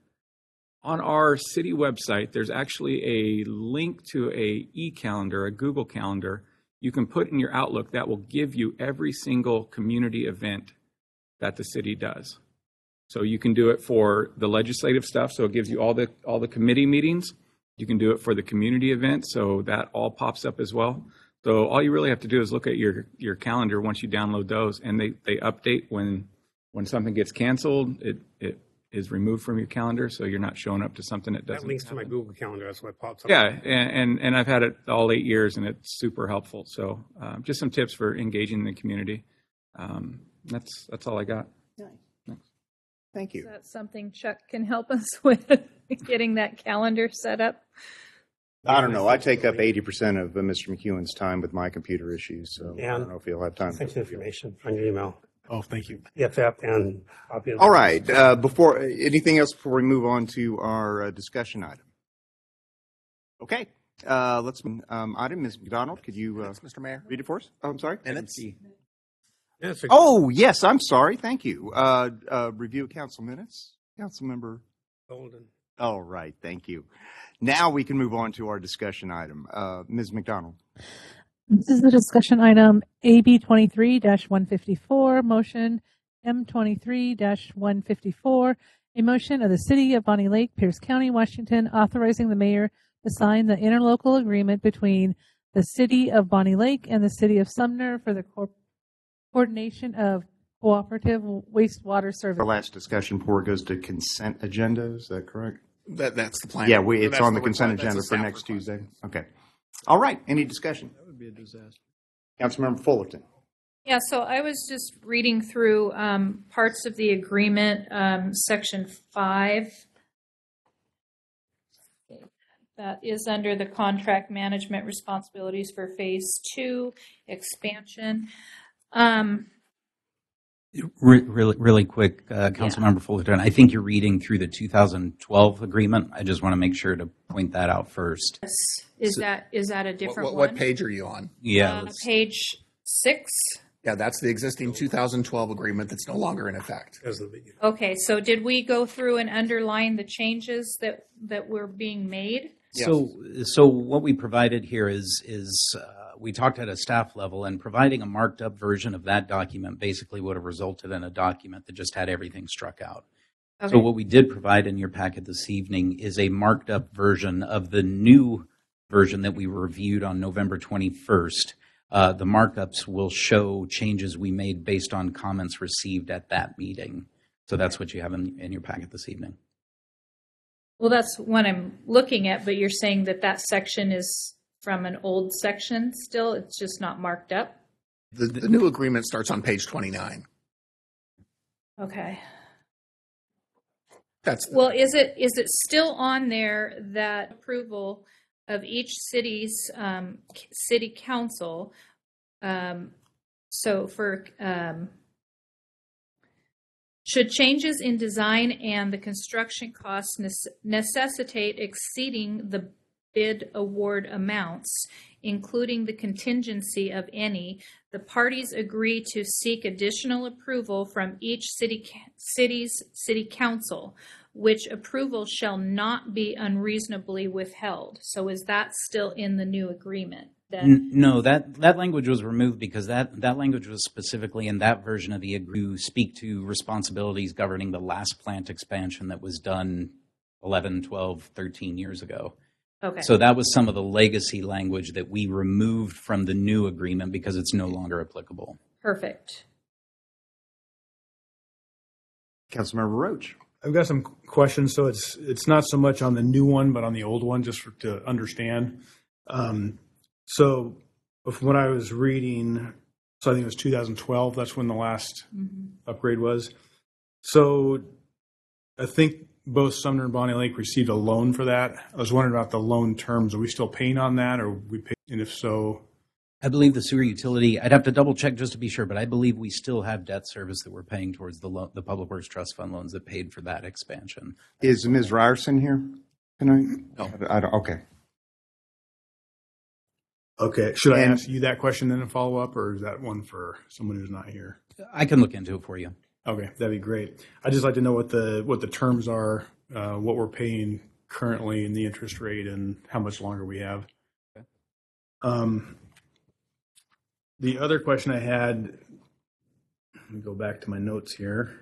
on our city website, there's actually a link to a e-calendar, a Google Calendar you can put in your Outlook that will give you every single community event that the city does. So you can do it for the legislative stuff, so it gives you all the all the committee meetings. You can do it for the community event, so that all pops up as well. So all you really have to do is look at your your calendar once you download those, and they, they update when when something gets canceled. It it is removed from your calendar, so you're not showing up to something that doesn't. That links to my happen. Google Calendar. That's why it pops up. Yeah, and, and and I've had it all eight years, and it's super helpful. So um, just some tips for engaging in the community. Um, that's that's all I got. Thank Is you. that something Chuck can help us with, getting that calendar set up? I don't know. I take up eighty percent of uh, Mister McEwen's time with my computer issues, so I And- don't know if he'll have time. Thanks for the information on your email. Oh, thank you. E F F and copy of- All right. Uh, before anything else, before we move on to our uh, discussion item. Okay. Uh, let's um, item. Miz McDonald, could you uh, Mister Mayor. read it for us? Oh, I'm sorry. Minutes. Minutes are- Oh, yes. I'm sorry. Thank you. Uh, uh, review of council minutes. Council member. Golden. All right. Thank you. Now we can move on to our discussion item. Uh, Miz McDonald. This is the discussion item A B twenty-three dash one fifty-four, motion M twenty-three dash one fifty-four, a motion of the City of Bonnie Lake, Pierce County, Washington, authorizing the mayor to sign the interlocal agreement between the City of Bonnie Lake and the City of Sumner for the co- coordination of cooperative wastewater Our services. last discussion before it goes to consent agenda. Is that correct? That, that's the plan. Yeah, we, it's That's on the request- consent that's a agenda for staff next request. Tuesday. Okay. All right. Any discussion? That would be a disaster. Councilmember Fullerton. Yeah, so I was just reading through um, parts of the agreement, um, section five. That is under the contract management responsibilities for phase two expansion. Um, Re- Really, really quick, uh, Councilmember Fullerton, I think you're reading through the two thousand twelve agreement. I just want to make sure to point that out first. is So- that is that a What, different what, what one? page are you on? Yeah, Uh, let's- page six. Yeah, that's the existing two thousand twelve agreement that's no longer in effect. As the beginning. Okay, so did we go through and underline the changes that that were being made? So, so what we provided here is, is uh, we talked at a staff level, and providing a marked up version of that document basically would have resulted in a document that just had everything struck out. Okay. So what we did provide in your packet this evening is a marked up version of the new version that we reviewed on November twenty-first. Uh, the markups will show changes we made based on comments received at that meeting. So that's what you have in, in your packet this evening. Well, that's what I'm looking at, but you're saying that that section is from an old section still? It's just not marked up? The, the new agreement starts on page twenty-nine. Okay. That's Well, is it is it still on there that approval of each city's um, c- city council? Um, so for um, should changes in design and the construction costs nece- necessitate exceeding the bid award amounts, including the contingency of any, the parties agree to seek additional approval from each city ca- city's city council, which approval shall not be unreasonably withheld. So is that still in the new agreement? That N- No, that, that language was removed because that, that language was specifically in that version of the agreement to speak to responsibilities governing the last plant expansion that was done eleven, twelve, thirteen years ago. okay. So that was some of the legacy language that we removed from the new agreement because it's no longer applicable. Perfect. Councilmember Roach. I've got some questions. So it's it's not so much on the new one, but on the old one, just for, to understand. Um, so from what I was reading, so I think it was two thousand twelve. That's when the last Mm-hmm. upgrade was. So I think both Sumner and Bonnie Lake received a loan for that. I was wondering about the loan terms. Are we still paying on that, or we pay? And if so, I believe the sewer utility, I'd have to double check just to be sure, but I believe we still have debt service that we're paying towards the lo- the Public Works Trust Fund loans that paid for that expansion. Is Miz Ryerson here tonight? No. I don't, okay. okay. Should I And- ask you that question then and follow up, or is that one for someone who's not here? I can look into it for you. Okay, that'd be great. I'd just like to know what the what the terms are, uh, what we're paying currently, and the interest rate, and how much longer we have. Okay. Um, the other question I had, let me go back to my notes here.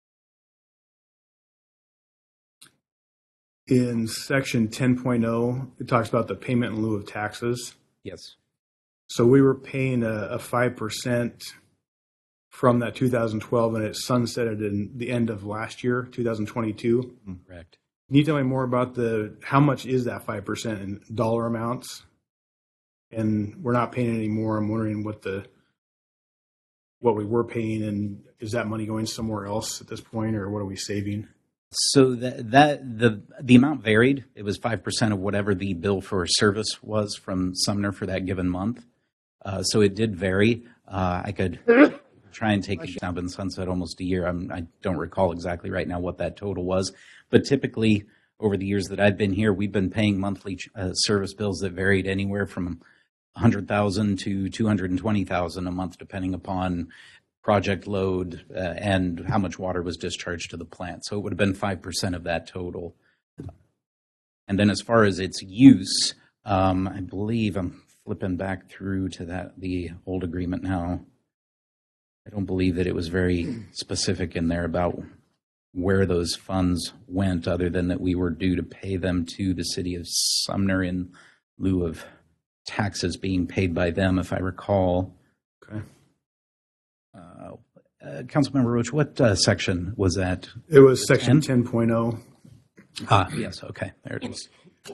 In section ten point oh, it talks about the payment in lieu of taxes. Yes. So we were paying a, a five percent from that two thousand twelve, and it sunsetted in the end of last year, two thousand twenty-two. Correct. Can you tell me more about the how much is that five percent in dollar amounts? And we're not paying any more. I'm wondering what the what we were paying, and is that money going somewhere else at this point, or what are we saving? So that, that the the amount varied. It was five percent of whatever the bill for service was from Sumner for that given month. Uh, so it did vary. Uh, I could try and take it. Now been sunset almost a year. I'm, I don't recall exactly right now what that total was, but typically over the years that I've been here, we've been paying monthly uh, service bills that varied anywhere from one hundred thousand to two hundred twenty thousand a month, depending upon project load uh, and how much water was discharged to the plant. So it would have been five percent of that total. And then as far as its use, um, I believe I'm flipping back through to that the old agreement now. I don't believe that it was very specific in there about where those funds went, other than that we were due to pay them to the city of Sumner in lieu of taxes being paid by them, if I recall. Okay. Uh, uh, Councilmember Roach, what uh, section was that? It was section ten? ten point oh. Ah, yes. Okay, there it is.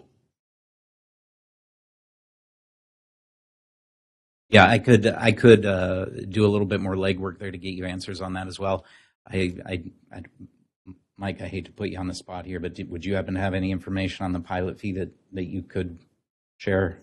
Yeah, I could I could uh, do a little bit more legwork there to get you answers on that as well. I, I, I, Mike, I hate to put you on the spot here, but did, would you happen to have any information on the pilot fee that, that you could share?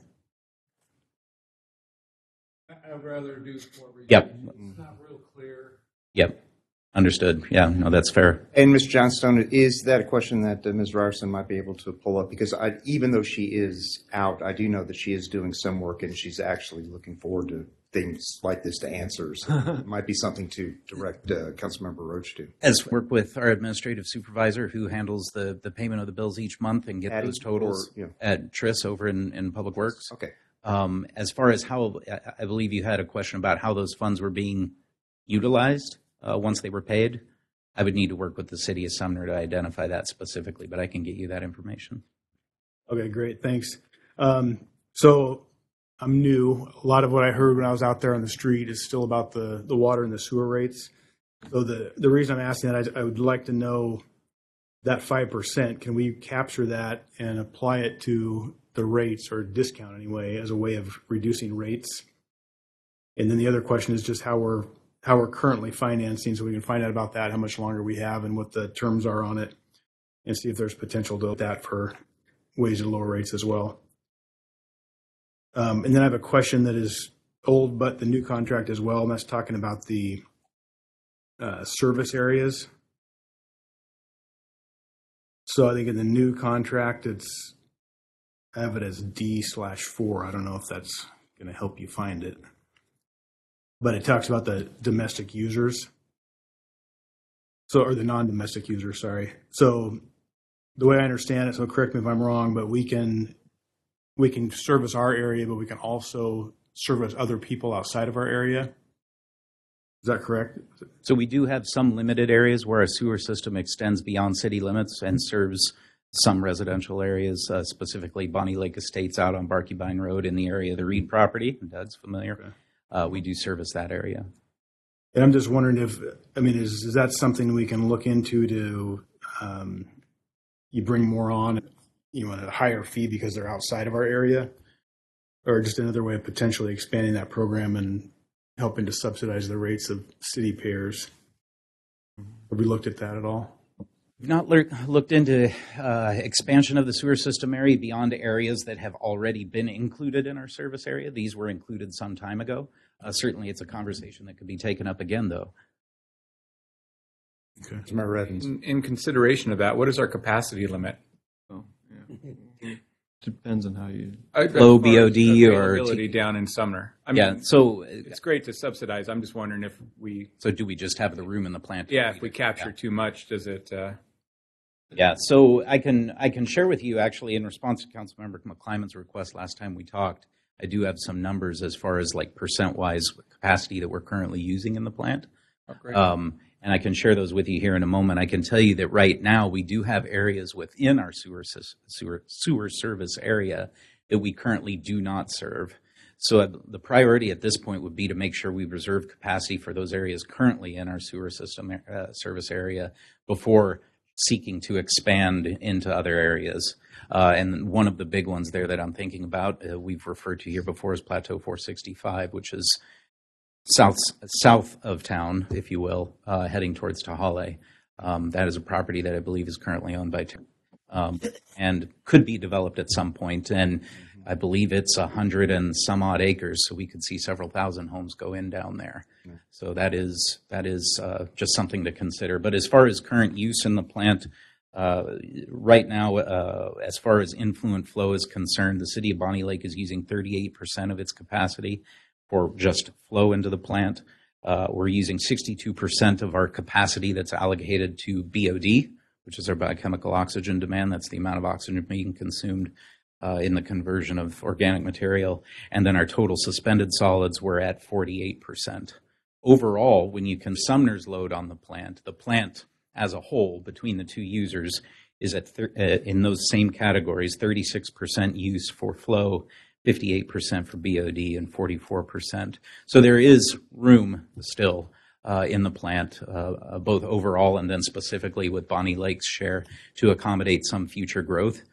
I'd rather do what we Yep. It's not real clear. Yep. Understood. Yeah, no, that's fair. And Miz Johnstone, is that a question that uh, Miz Ryerson might be able to pull up? Because I, even though she is out, I do know that she is doing some work, and she's actually looking forward to things like this to answer. So it might be something to direct uh, Councilmember Roach to. As work with our administrative supervisor who handles the, the payment of the bills each month and get Patty, those totals or, you know. at Tris over in, in Public Works. Okay. Um, as far as how, I- I believe you had a question about how those funds were being utilized uh, once they were paid. I would need to work with the city of Sumner to identify that specifically, but I can get you that information. Okay, great. Thanks. Um, so I'm new. A lot of what I heard when I was out there on the street is still about the, the water and the sewer rates. So the, the reason I'm asking that, I, I would like to know that five percent, can we capture that and apply it to the rates, or discount anyway, as a way of reducing rates? And then the other question is just how we're, how we're currently financing, so we can find out about that, how much longer we have and what the terms are on it, and see if there's potential to that for ways to lower rates as well. Um, and then I have a question that is old, but the new contract as well, and that's talking about the uh, service areas. So I think in the new contract, it's, I have it as D slash four. I don't know if that's going to help you find it. But it talks about the domestic users. So, or the non-domestic users, sorry. So the way I understand it, so correct me if I'm wrong, but we can we can service our area, but we can also service other people outside of our area. Is that correct? So we do have some limited areas where a sewer system extends beyond city limits and serves some residential areas, uh, specifically Bonnie Lake Estates out on Barkybine Road in the area of the Reed property. Doug's familiar. Okay. Uh, we do service that area. And I'm just wondering if, I mean, is, is that something we can look into to, um, you bring more on, you know, at a higher fee because they're outside of our area? Or just another way of potentially expanding that program and helping to subsidize the rates of city payers? Have we looked at that at all? We've not lur- looked into uh, expansion of the sewer system area beyond areas that have already been included in our service area. These were included some time ago. Uh, certainly, it's a conversation that could be taken up again, though. Okay. Councilmember Evans. In, in consideration of that, what is our capacity limit? Oh, yeah. Depends on how you. Uh, as Low far B O as D or availability T- down in Sumner. I mean, Yeah, so it's great to subsidize. I'm just wondering if we, so do we just have the room in the plant? to yeah, feed if we it? capture Yeah. too much, does it? Uh, Yeah, so I can I can share with you actually in response to Councilmember McClymon's request last time we talked. I do have some numbers as far as like percent wise capacity that we're currently using in the plant. oh, great. Um, and I can share those with you here in a moment. I can tell you that right now we do have areas within our sewer sys- sewer sewer service area that we currently do not serve. So uh, the priority at this point would be to make sure we reserve capacity for those areas currently in our sewer system uh, service area before seeking to expand into other areas. Uh, and one of the big ones there that I'm thinking about, uh, we've referred to here before, is Plateau four sixty-five, which is south south of town, if you will, uh, heading towards Tahale. Um, that is a property that I believe is currently owned by um, and could be developed at some point. And I believe it's a hundred and some odd acres, so we could see several thousand homes go in down there. Yeah. So that is that is uh, just something to consider. But as far as current use in the plant, uh, right now, uh, as far as influent flow is concerned, the city of Bonnie Lake is using thirty-eight percent of its capacity for just flow into the plant. Uh, we're using sixty-two percent of our capacity that's allocated to B O D, which is our biochemical oxygen demand. That's the amount of oxygen being consumed uh, in the conversion of organic material. And then our total suspended solids, we're at forty-eight percent. Overall, when you can Sumner's load on the plant, the plant as a whole between the two users is at thir- uh, in those same categories, thirty-six percent use for flow, fifty-eight percent for B O D, and forty-four percent. So there is room still uh, in the plant, uh, both overall and then specifically with Bonnie Lake's share, to accommodate some future growth.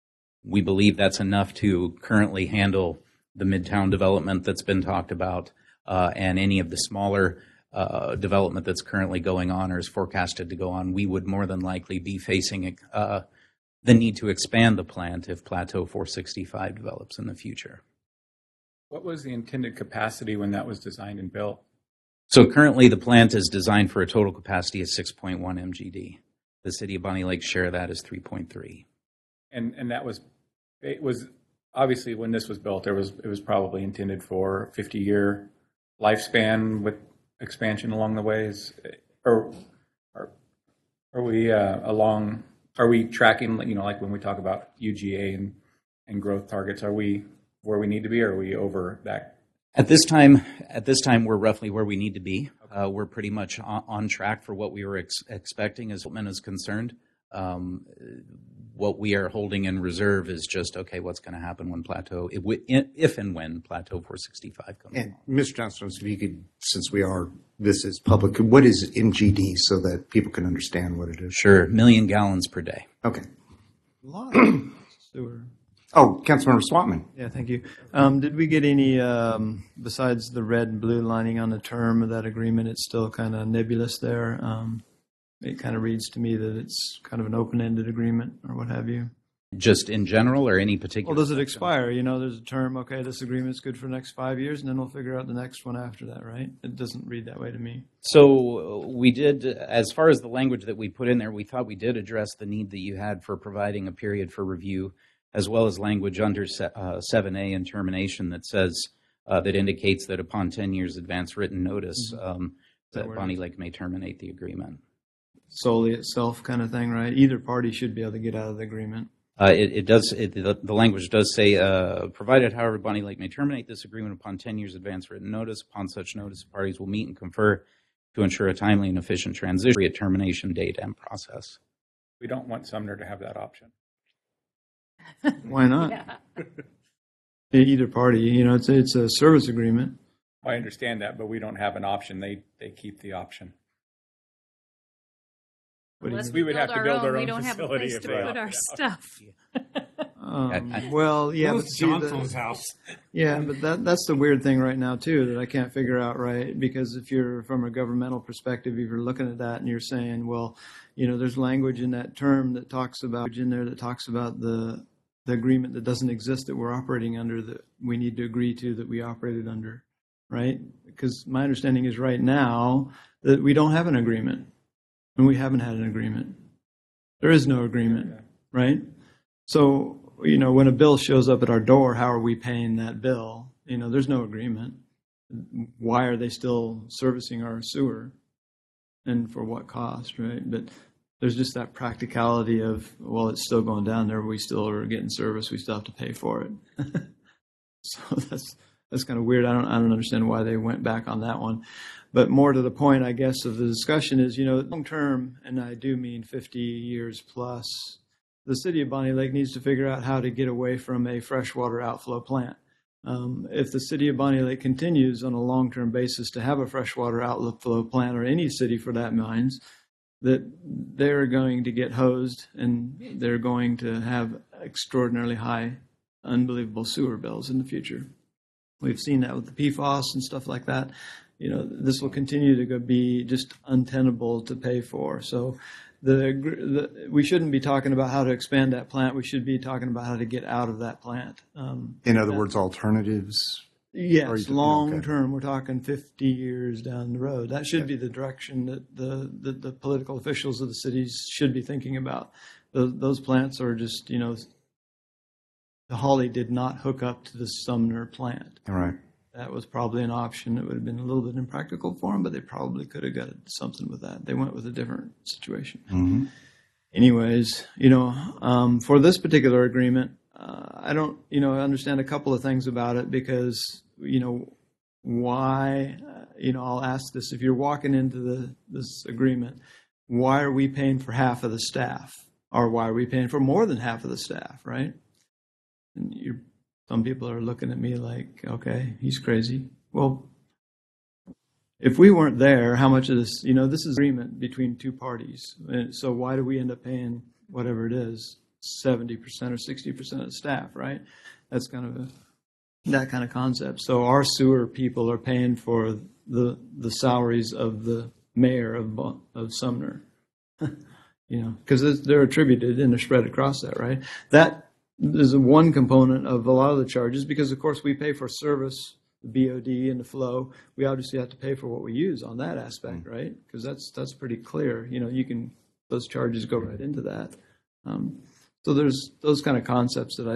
We believe that's enough to currently handle the Midtown development that's been talked about uh, and any of the smaller uh, development that's currently going on or is forecasted to go on. We would more than likely be facing uh, the need to expand the plant if Plateau four sixty-five develops in the future. What was the intended capacity when that was designed and built? So currently the plant is designed for a total capacity of six point one M G D. The city of Bonnie Lake's share of that is three point three. And and that was, it was obviously when this was built, there was it was probably intended for fifty year lifespan with expansion along the ways? Or are, are we uh, along, are we tracking, you know, like when we talk about U G A and, and growth targets, are we where we need to be, or are we over that? At this time, at this time, we're roughly where we need to be. Uh, we're pretty much on, on track for what we were ex- expecting as development is concerned. Um, what we are holding in reserve is just, okay, what's going to happen when Plateau, if, we, if and when Plateau four sixty-five comes And along. Mister Johnson, if you could, since we are, this is public, what is M G D so that people can understand what it is? Sure, million gallons per day. Okay. A lot of sewer. Oh, Councilmember Swatman. Yeah, thank you. Um, did we get any, um, besides the red and blue lining on the term of that agreement, it's still kind of nebulous there. Um, it kind of reads to me that it's kind of an open-ended agreement or what have you. Just in general or any particular? Well, does it expire? You know, there's a term, okay, this agreement's good for the next five years, and then we'll figure out the next one after that, right? It doesn't read that way to me. So we did, as far as the language that we put in there, we thought we did address the need that you had for providing a period for review, as well as language under uh, seven A in termination that says, uh, that indicates that upon ten years advance written notice, Mm-hmm. um, that that Bonnie Lake may terminate the agreement. Solely itself kind of thing, right? Either party should be able to get out of the agreement. Uh, it, it does, it, the, the language does say, uh, provided, however, Bonnie Lake may terminate this agreement upon ten years advance written notice. Upon such notice, parties will meet and confer to ensure a timely and efficient transition at termination date and process. We don't want Sumner to have that option. Why not? Either party, you know, it's it's a service agreement. I understand that, but we don't have an option. They they keep the option. What do you Unless We would have to build our we own don't have a facility place if to they put opt our out. stuff. Um, well, yeah, but Who's see, the- Johnson's house? yeah, but that that's the weird thing right now too that I can't figure out, right? Because if you're from a governmental perspective, if you're looking at that and you're saying, well, you know, there's language in that term that talks about in there that talks about the the agreement that doesn't exist that we're operating under that we need to agree to that we operated under, right? Because my understanding is right now that we don't have an agreement, and we haven't had an agreement. There is no agreement, right? So, you know, when a bill shows up at our door, how are we paying that bill? You know, there's no agreement. Why are they still servicing our sewer? And for what cost, right? But there's just that practicality of, well, it's still going down there. We still are getting service. We still have to pay for it. So that's that's kind of weird. I don't I don't understand why they went back on that one. But more to the point, I guess, of the discussion is, you know, long term, and I do mean fifty years plus, the city of Bonnie Lake needs to figure out how to get away from a freshwater outflow plant. Um, if the city of Bonnie Lake continues on a long-term basis to have a freshwater outflow plant, or any city for that means, that they're going to get hosed and they're going to have extraordinarily high, unbelievable sewer bills in the future. We've seen that with the P FAS and stuff like that. You know, this will continue to go be just untenable to pay for. So the, the we shouldn't be talking about how to expand that plant. We should be talking about how to get out of that plant. Um, In other words, alternatives? Or Yes, you- long okay. term. We're talking fifty years down the road. That should be the direction that the, the, the political officials of the cities should be thinking about. Those, those plants are just, you know, the Holly did not hook up to the Sumner plant. All right. That was probably an option. It would have been a little bit impractical for them, but they probably could have got something with that. They went with a different situation. Mm-hmm. Anyways, you know, um, for this particular agreement, uh, I don't, you know, understand a couple of things about it because, you know, why, uh, you know, I'll ask this. If you're walking into the this agreement, why are we paying for half of the staff? Or why are we paying for more than half of the staff, right? And you're, some people are looking at me like, okay, he's crazy. Well, if we weren't there, how much of this, you know, this is agreement between two parties. And so why do we end up paying whatever it is, seventy percent or sixty percent of the staff, right? That's kind of a, that kind of concept. So our sewer people are paying for the the salaries of the mayor of Bo- of Sumner, you know, because they're attributed and they're spread across that, right? That is one component of a lot of the charges because, of course, we pay for service, the B O D and the flow. We obviously have to pay for what we use on that aspect, right? Because that's that's pretty clear. You know, you can those charges go right into that. Um, so there's those kind of concepts that I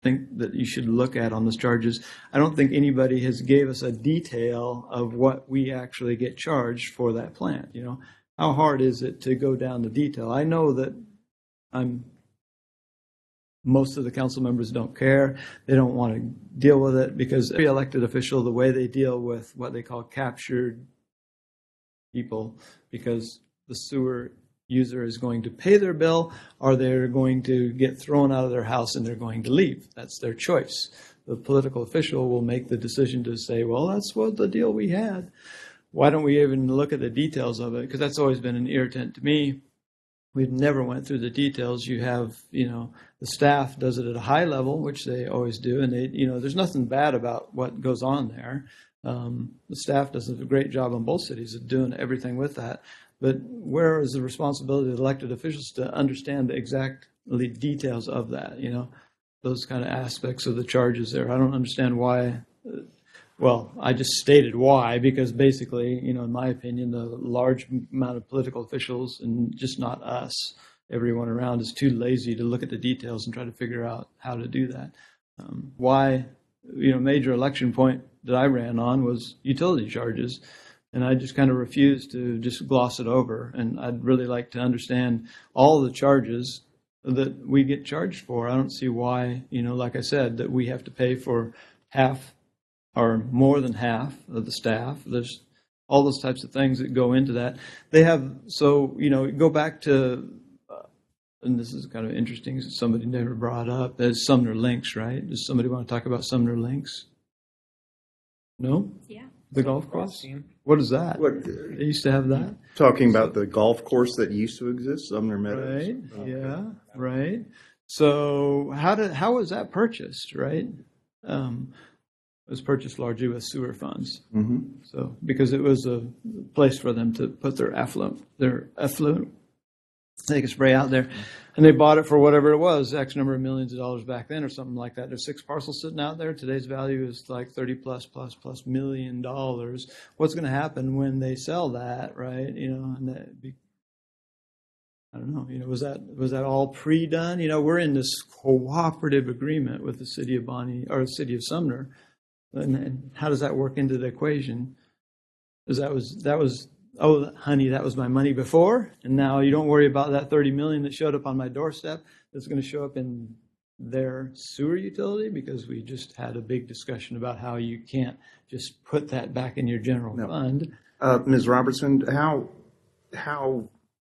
think that you should look at on those charges. I don't think anybody has gave us a detail of what we actually get charged for that plant. You know, how hard is it to go down the detail? I know that I'm. Most of the council members don't care. They don't want to deal with it because every elected official, the way they deal with what they call captured people, because the sewer user is going to pay their bill or they're going to get thrown out of their house and they're going to leave. That's their choice. The political official will make the decision to say, well, that's what the deal we had. Why don't we even look at the details of it? Because that's always been an irritant to me. We've never went through the details. You have, you know, the staff does it at a high level, which they always do. And they, you know, there's nothing bad about what goes on there. Um, the staff does a great job on both cities of doing everything with that. But where is the responsibility of elected officials to understand the exact details of that, you know, those kind of aspects of the charges there? I don't understand why. Uh, well, I just stated why, because basically, you know, in my opinion, the large amount of political officials, and just not us, everyone around is too lazy to look at the details and try to figure out how to do that. Um, why, you know, major election point that I ran on was utility charges. And I just kind of refused to just gloss it over. And I'd really like to understand all the charges that we get charged for. I don't see why, you know, like I said, that we have to pay for half or more than half of the staff. There's all those types of things that go into that. They have, so, you know, go back to, uh, and this is kind of interesting, somebody never brought up, there's Sumner Links, right? Does somebody want to talk about Sumner Links? No? Yeah. The golf course? What is that? What, They used to have that? talking about the golf course that used to exist, Sumner Meadows. Right, yeah, right. So how did, how was that purchased, right? Um, it was purchased largely with sewer funds. Mm-hmm. So, because it was a place for them to put their effluent, their effluent, they could spray out there. And they bought it for whatever it was, X number of millions of dollars back then or something like that. There's six parcels sitting out there. Today's value is like thirty plus, plus, plus million dollars. What's going to happen when they sell that, right? You know, and that be, I don't know, you know, was that, was that all pre-done? You know, we're in this cooperative agreement with the city of Bonnie, or the city of Sumner. And, and how does that work into the equation? Because that was, that was, oh, honey, that was my money before, and now you don't worry about that thirty million that showed up on my doorstep that's going to show up in their sewer utility, because we just had a big discussion about how you can't just put that back in your general No. fund. Uh, Miz Robertson, how how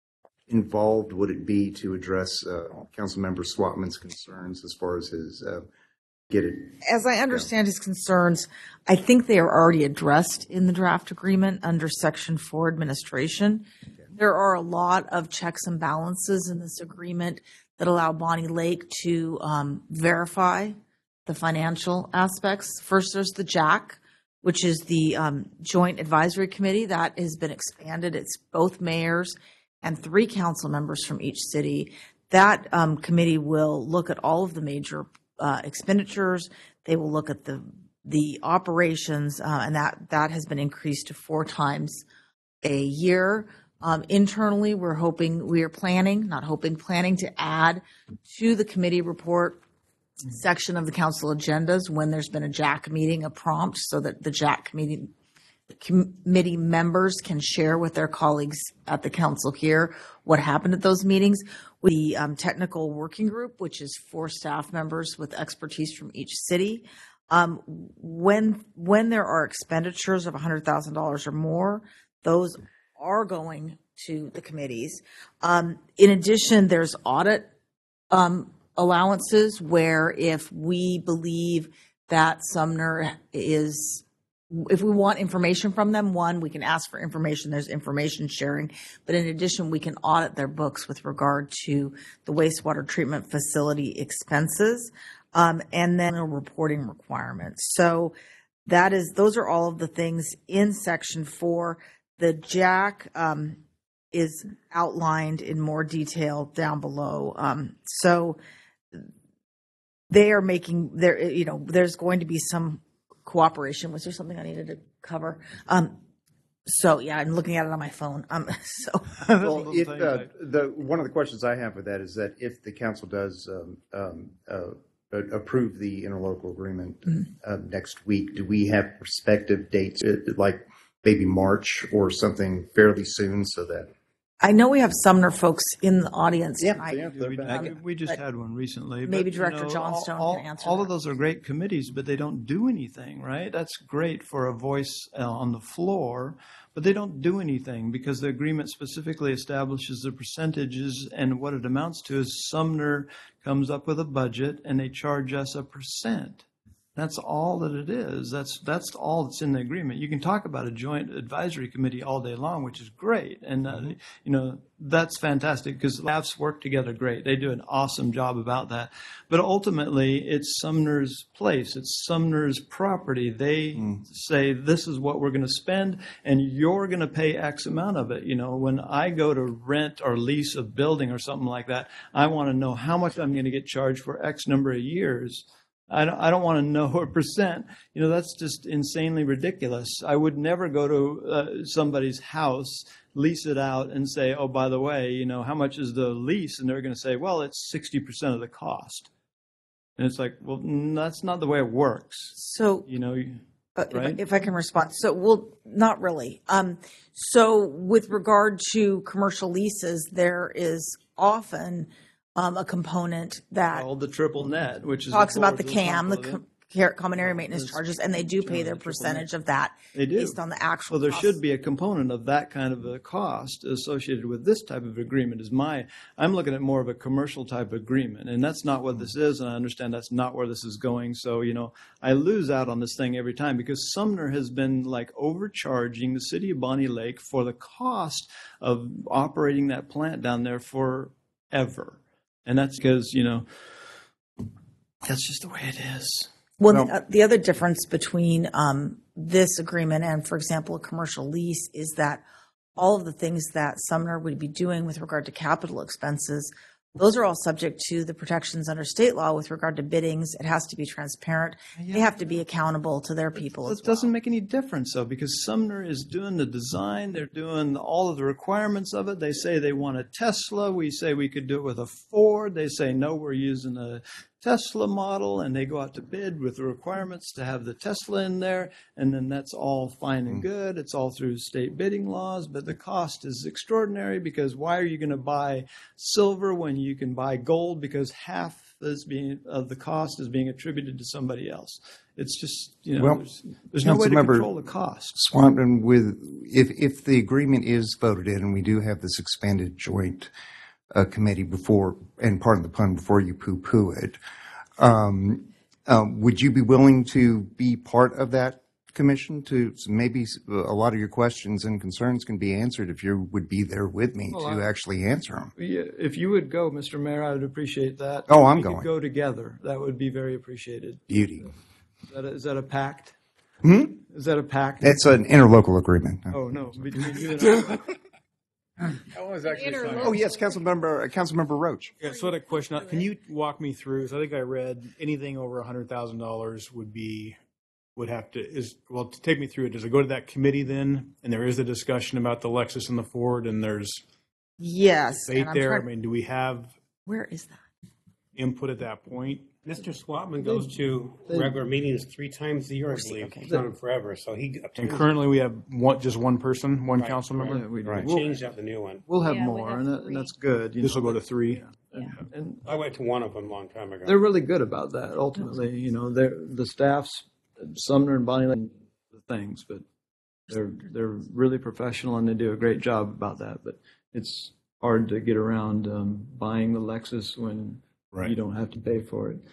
involved would it be to address uh, Councilmember Swatman's concerns as far as his uh, get it? As I understand his concerns, I think they are already addressed in the draft agreement under Section four administration. There are a lot of checks and balances in this agreement that allow Bonnie Lake to um, verify the financial aspects. First, there's the J A C, which is the um, Joint Advisory Committee that has been expanded. It's both mayors and three council members from each city. That um, committee will look at all of the major uh, expenditures. They will look at the the operations, uh, and that that has been increased to four times a year. Um, internally, we're hoping, we are planning, not hoping, planning to add to the committee report section of the council agendas when there's been a J A C meeting, a prompt, so that the J A C committee committee members can share with their colleagues at the council here what happened at those meetings. With the um, technical working group, which is four staff members with expertise from each city. Um, when when there are expenditures of one hundred thousand dollars or more, those are going to the committees. Um, in addition, there's audit um, allowances where if we believe that Sumner is, if we want information from them, one, we can ask for information. There's information sharing. But in addition, we can audit their books with regard to the wastewater treatment facility expenses, um, and then a reporting requirements. So that is, those are all of the things in section four. The J A C um, is outlined in more detail down below. Um, so they are making there, you know, there's going to be some cooperation. Was there something I needed to cover? Um, so yeah, I'm looking at it on my phone. Um, so Well, if uh, the one of the questions I have with that is that if the council does um, um, uh, uh, approve the interlocal agreement uh, next week, do we have prospective dates, uh, like maybe March or something fairly soon, so that? I know we have Sumner folks in the audience Yeah, tonight. yeah, We, Um, we just but had one recently. maybe but, you Director know, Johnstone all, can answer All that. of those are great committees, but they don't do anything, right? That's great for a voice uh, on the floor, but they don't do anything because the agreement specifically establishes the percentages, and what it amounts to is Sumner comes up with a budget and they charge us a percent. That's all that it is. That's that's all that's in the agreement. You can talk about a joint advisory committee all day long, which is great, and uh, you know that's fantastic because staffs work together great. They do an awesome job about that. But ultimately, it's Sumner's place. It's Sumner's property. They say this is what we're going to spend, and you're going to pay X amount of it. You know, when I go to rent or lease a building or something like that, I want to know how much I'm going to get charged for X number of years. I don't, I don't want to know a percent. You know, that's just insanely ridiculous. I would never go to uh, somebody's house, lease it out, and say, oh, by the way, you know, how much is the lease? And they're going to say, well, it's sixty percent of the cost. And it's like, well, n- that's not the way it works. So, You know, you- Uh, if, I, right? if I can respond, so well, not really. Um, so, with regard to commercial leases, there is often um, a component that Called the triple net, which is talks about the board's on CAM, the top of it. com- care- common area maintenance It's charges, and they do pay their triple net. percentage of that They do. based on the actual. Well, there cost. should be a component of that kind of a cost associated with this type of agreement. Is my I'm looking at more of a commercial type agreement, and that's not what this is. And I understand that's not where this is going. So you know, I lose out on this thing every time because Sumner has been like overcharging the city of Bonnie Lake for the cost of operating that plant down there forever, and that's because you know that's just the way it is. Well, Well- the, uh, the other difference between um, this agreement and, for example, a commercial lease is that all of the things that Sumner would be doing with regard to capital expenses, those are all subject to the protections under state law with regard to biddings. It has to be transparent. They have to be accountable to their people as It well. doesn't make any difference though, because Sumner is doing the design. They're doing all of the requirements of it. They say they want a Tesla. We say we could do it with a Ford. They say, no, we're using a Tesla model, and they go out to bid with the requirements to have the Tesla in there. And then that's all fine and good. It's all through state bidding laws, but the cost is extraordinary because why are you going to buy silver when you can buy gold? Because half is being of the cost is being attributed to somebody else. It's just, you know, Well, there's, there's no way to Councilmember control the costs. Swanton, with, if, if the agreement is voted in, and we do have this expanded joint uh, committee before, and pardon the pun, before you poo-poo it, um, um, would you be willing to be part of that commission to, so maybe a lot of your questions and concerns can be answered if you would be there with me Well, to I- actually answer them? Yeah, if you would go, Mister Mayor, I would appreciate that. Oh, I'm We could going. Go together. That would be very appreciated. Beauty. Is that a, is that a pact? Hmm? Is that a pact? It's an interlocal agreement. Oh, no, between you and I. That was actually funny. Oh, yes, Councilmember, uh, Councilmember Roach. Yeah, so I had a question. Can you walk me through? So I think I read anything over a hundred thousand dollars would be would have to is well to take me through it. Does it go to that committee then? And there is a discussion about the Lexus and the Ford, and there's Yes. debate and I'm there. I trying- mean, do we have where is that? input at that point? Mister Swatman goes to regular meetings three times a year, I believe. He's done it forever, so he. And currently, we have one just one person, one Right, council member. Yeah, we- Right. we'll- Changed up the new one. We'll have Yeah, we more, have and, that, three. and that's good. you This will know. go to three. And, and I went to one of them a long time ago. they're really good about that. Ultimately, you know, they're the staffs, Sumner and Bonnie, Lake, the things, but they're they're really professional and they do a great job about that. But it's hard to get around um, buying the Lexus when Right. you don't have to pay for it.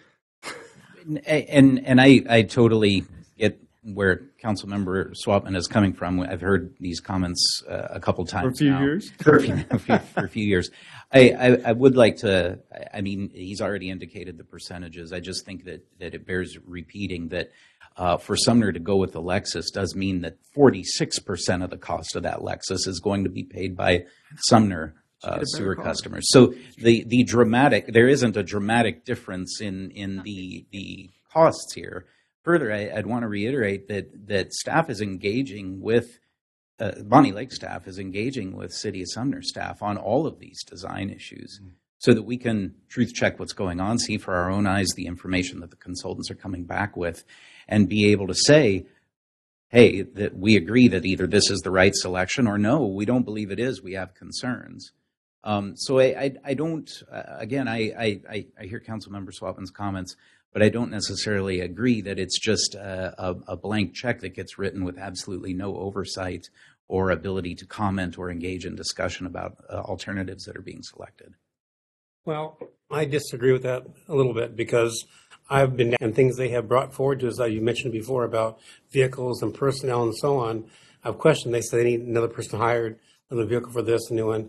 And and I, I totally get where Councilmember Swapman is coming from. I've heard these comments uh, a couple times For a few now. years. For a few, a few- for a few years. I, I, I would like to, I mean, he's already indicated the percentages. I just think that, that it bears repeating that uh, for Sumner to go with the Lexus does mean that forty-six percent of the cost of that Lexus is going to be paid by Sumner uh, sewer car. customers. So the, the dramatic, there isn't a dramatic difference in, in the, the costs here. Further, I, I'd want to reiterate that, that staff is engaging with Uh, Bonnie Lake staff is engaging with City of Sumner staff on all of these design issues. so that we can truth check what's going on, see for our own eyes the information that the consultants are coming back with, and be able to say, hey, that we agree that either this is the right selection or no, we don't believe it is, we have concerns. Um, so I, I, I don't, uh, again, I, I, I hear Councilmember Swatman's comments, but I don't necessarily agree that it's just a, a, a blank check that gets written with absolutely no oversight or ability to comment or engage in discussion about uh, alternatives that are being selected. Well, I disagree with that a little bit because I've been, and things they have brought forward to us, that you mentioned before about vehicles and personnel and so on. I've questioned, they say they need another person hired, another vehicle for this, a new one.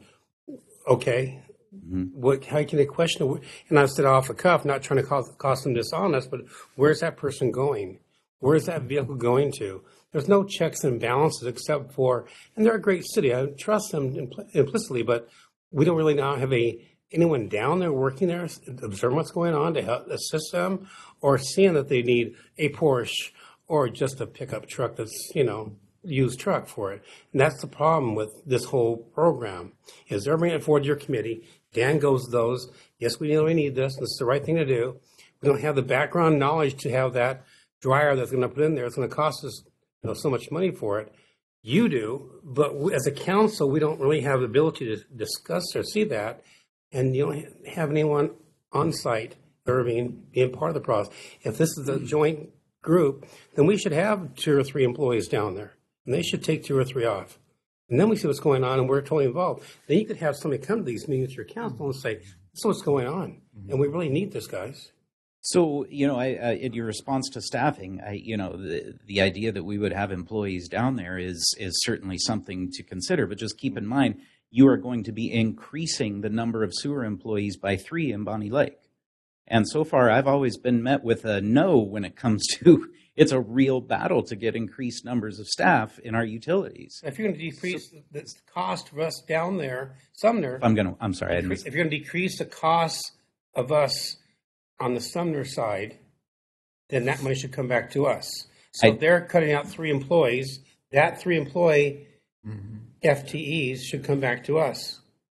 Okay. Mm-hmm. What, how can they question it? And I said off the cuff, not trying to cause, cause them dishonest, but where's that person going? Where's that vehicle going to? There's no checks and balances except for, and they're a great city. I trust them impl- implicitly, but we don't really now have a anyone down there working there, observing what's going on to help assist them, or seeing that they need a Porsche or just a pickup truck that's, you know, used truck for it. And that's the problem with this whole program, is they're bringing it forward to your committee. Dan goes to those. Yes, we know we need this. This is the right thing to do. We don't have the background knowledge to have that dryer that's going to put in there. It's going to cost us, you know, so much money for it. You do, but we, as a council, we don't really have the ability to discuss or see that. And you don't have anyone on site, Irving, being part of the process. If this is a joint group, then we should have two or three employees down there, and they should take two or three off. And then we see what's going on, and we're totally involved. Then you could have somebody come to these meetings with your council and say, this is what's going on, and we really need this, guys. So, you know, I, uh, in your response to staffing, I, you know, the, the idea that we would have employees down there is is certainly something to consider, but just keep in mind, you are going to be increasing the number of sewer employees by three in Bonnie Lake. And so far, I've always been met with a no when it comes to, it's a real battle to get increased numbers of staff in our utilities. If you're going to decrease so, the cost of us down there, Sumner. I'm going to, I'm sorry. If, if you're going to decrease the cost of us on the Sumner side, then that money should come back to us. So I, if they're cutting out three employees, that three employee mm-hmm. F T Es should come back to us.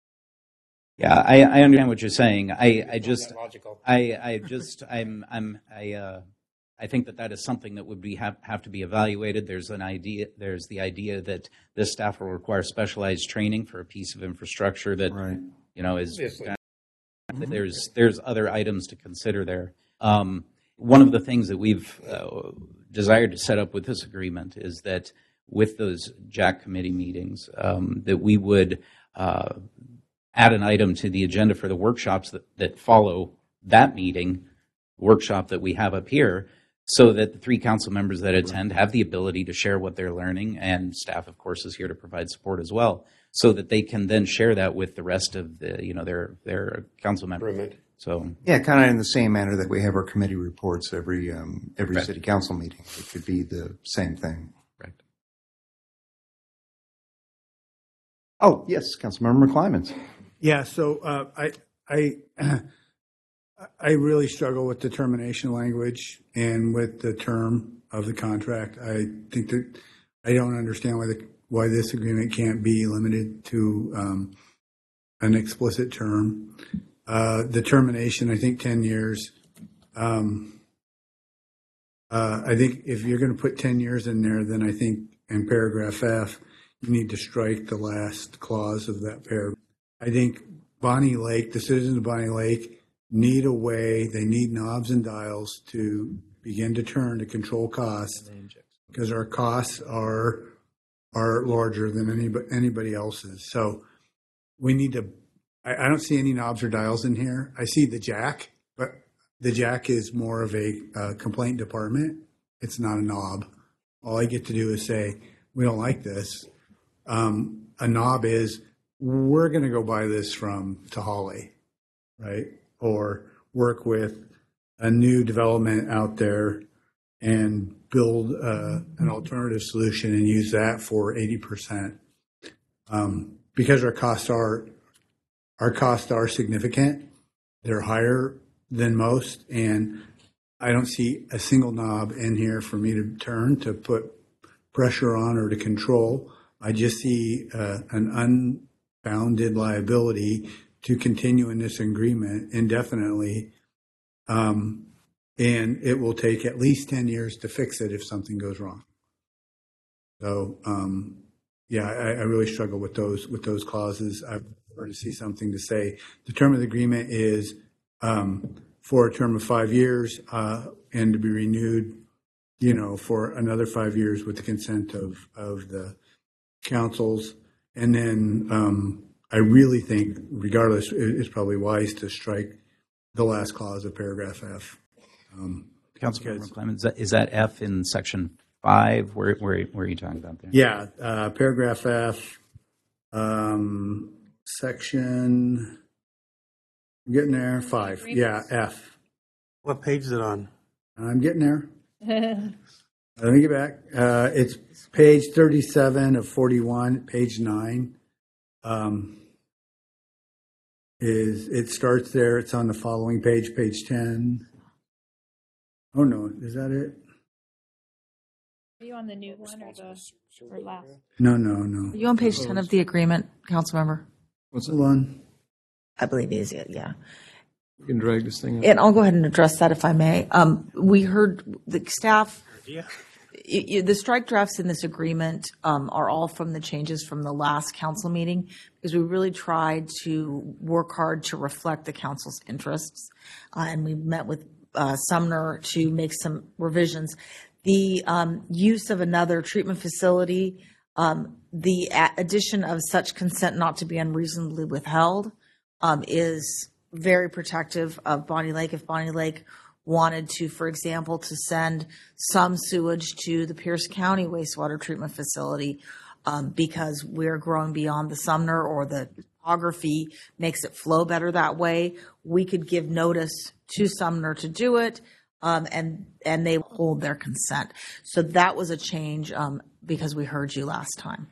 Yeah, I, I understand what you're saying. I, I just, I, I just, I'm, I'm, I, uh, I think that that is something that would be have, have to be evaluated. There's an idea. There's the idea that this staff will require specialized training for a piece of infrastructure that, right. you know, is. Mm-hmm. There's there's other items to consider there. Um, one of the things that we've uh, desired to set up with this agreement is that with those J A C committee meetings, um, that we would uh, add an item to the agenda for the workshops that, that follow that meeting, workshop that we have up here, so that the three council members that attend have the ability to share what they're learning, and staff, of course, is here to provide support as well, so that they can then share that with the rest of the, you know, their their council members. So yeah, kind of in the same manner that we have our committee reports every um, every right. city council meeting. It could be the same thing. Right. Oh yes, Councilmember McClymans. Yeah. So uh, I I I really struggle with the termination language and with the term of the contract. I think that I don't understand why the why this agreement can't be limited to um, an explicit term. Uh, the termination, I think ten years. Um, uh, I think if you're going to put ten years in there, then I think in paragraph F, you need to strike the last clause of that paragraph. I think Bonnie Lake, the citizens of Bonnie Lake, need a way, they need knobs and dials to begin to turn to control costs, because our costs are are larger than anybody, anybody else's. So we need to, I, I don't see any knobs or dials in here. I see the J A C, but the J A C is more of a uh, complaint department. It's not a knob. All I get to do is say, we don't like this. Um, a knob is, we're going to go buy this from Tahali, right? Or work with a new development out there and build uh, an alternative solution and use that for eighty percent. Um, because our costs are our costs are significant. They're higher than most, and I don't see a single knob in here for me to turn to put pressure on or to control. I just see uh, an unbounded liability to continue in this agreement indefinitely. Um, and it will take at least ten years to fix it if something goes wrong. So, um, yeah, I, I really struggle with those, with those clauses. I prefer to see something to say the term of the agreement is, um, for a term of five years, uh, and to be renewed, you know, for another five years with the consent of, of the councils. And then, um, I really think, regardless, it- it's probably wise to strike the last clause of paragraph F. Um, Councilmember because- McClellan, is that, is that F in section five? Where, where, where are you talking about there? Yeah, uh, paragraph F, um, section, I'm getting there, five, yeah, F. What page is it on? I'm getting there. Let me get back. Uh, it's page thirty-seven of forty-one, page nine. Um, is, it starts there, it's on the following page, page ten. Oh, no, is that it? Are you on the new one or the or last? No, no, no. Are you on page ten of the agreement, Councilmember? What's Hold on. I believe it is, yeah. You can drag this thing up. And I'll go ahead and address that if I may. Um, we heard the staff, y- y- the strike drafts in this agreement um, are all from the changes from the last council meeting, because we really tried to work hard to reflect the council's interests. Uh, and we met with uh, Sumner to make some revisions. The um, use of another treatment facility, um, the a- addition of such consent not to be unreasonably withheld um, is very protective of Bonnie Lake. If Bonnie Lake wanted to, for example, to send some sewage to the Pierce County wastewater treatment facility um, because we're growing beyond the Sumner or the topography makes it flow better that way, we could give notice to Sumner to do it, um, and and they hold their consent. So that was a change um, because we heard you last time.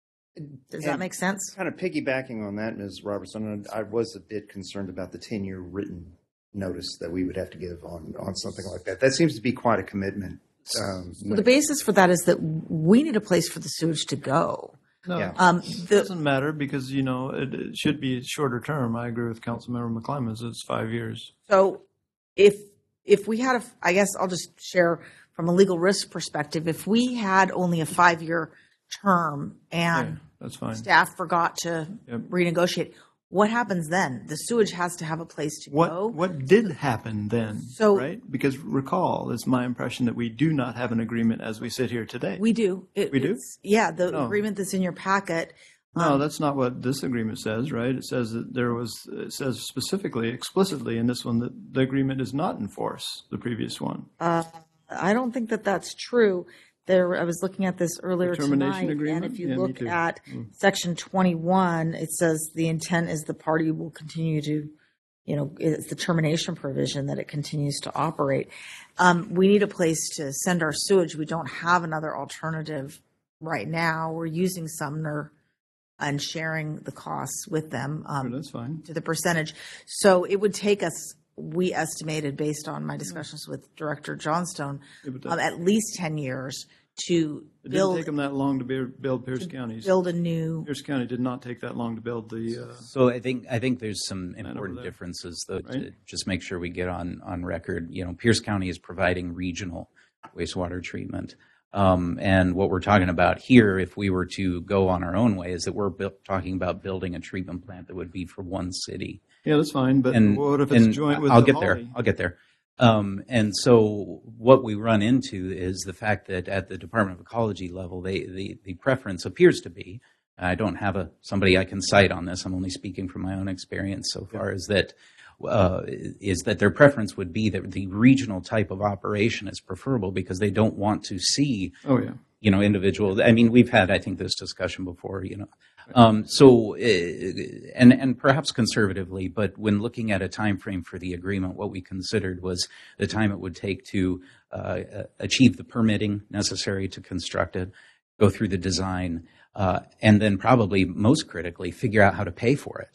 Does that And make sense? Kind of piggybacking on that, Miz Robertson, I was a bit concerned about the ten-year written notice that we would have to give on, on something like that. That seems to be quite a commitment. Um, Well, the basis for that is that we need a place for the sewage to go. No, Yeah. Um, it the, doesn't matter because, you know, it, it should be shorter term. I agree with Councilmember McClymans. It's five years. so if if we had a, I guess I'll just share from a legal risk perspective, if we had only a five-year term Yeah, and that's fine. staff forgot to Yep. renegotiate, what happens then? The sewage has to have a place to What go. what did happen then? So- right? Because recall, it's my impression that we do not have an agreement as we sit here today. We do. It, We do? it's- Yeah, the No. agreement that's in your packet. No, um, that's not what this agreement says, right? It says that there was, it says specifically, explicitly in this one that the agreement is not in force, the previous one. Uh, I don't think that that's true. There, I was looking at this earlier termination tonight, and agreement? if you Yeah, me look too. at Mm. section twenty-one, it says the intent is the party will continue to, you know, it's the termination provision that it continues to operate. Um, we need a place to send our sewage. We don't have another alternative right now. We're using Sumner and sharing the costs with them. um, Sure, that's fine. to the percentage. So it would take us, we estimated based on my discussions with Director Johnstone, Yeah, but that- um, at least ten years to It didn't build, take them that long to build, build Pierce County. build a new, Pierce County did not take that long to build the, uh, So I think I think there's some over important there. differences, though, to Right. just make sure we get on on record. You know, Pierce County is providing regional wastewater treatment, um, and what we're talking about here, if we were to go on our own way, is that we're bu- talking about building a treatment plant that would be for one city. yeah, that's fine, but And what if it's and joint with I'll the get there. Holly? I'll get there. Um, and so what we run into is the fact that at the Department of Ecology level, they, the, the preference appears to be, I don't have a somebody I can cite on this, I'm only speaking from my own experience so far, is that uh, is that their preference would be that the regional type of operation is preferable because they don't want to see Oh, yeah. you know, individual. I mean, we've had, I think, this discussion before, you know. Um, so, uh, and and perhaps conservatively, but when looking at a time frame for the agreement, what we considered was the time it would take to uh, achieve the permitting necessary to construct it, go through the design, uh, and then probably most critically figure out how to pay for it.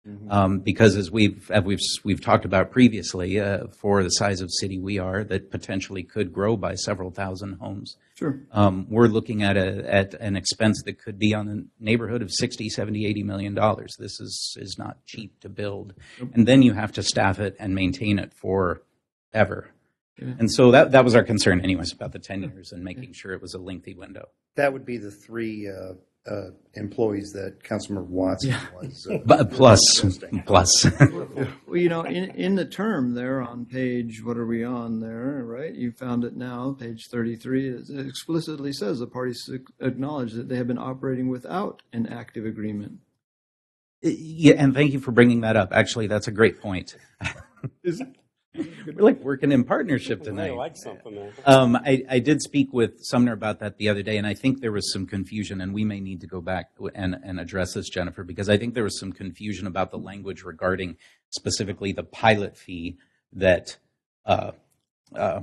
Um, because as we've, as we've, we've talked about previously, uh, for the size of city we are, that potentially could grow by several thousand homes. Sure. Um, we're looking at a, at an expense that could be on the neighborhood of sixty, seventy, eighty million dollars. This is, is not cheap to build. Nope. And then you have to staff it and maintain it forever. Yeah. And so that, that was our concern anyways, about the ten years and making sure it was a lengthy window. That would be the three uh, uh, employees that Councilmember Watson was. Uh, But plus, plus. Well, you know, in, in the term there on page, what are we on there, right? You found it now, page thirty-three, it explicitly says the parties acknowledge that they have been operating without an active agreement. Yeah, and thank you for bringing that up. Actually, that's a great point. Is it? We're like working in partnership tonight. I like something there. Um, I, I did speak with Sumner about that the other day, and I think there was some confusion, and we may need to go back and, and address this, Jennifer, because I think there was some confusion about the language regarding specifically the pilot fee that uh, uh,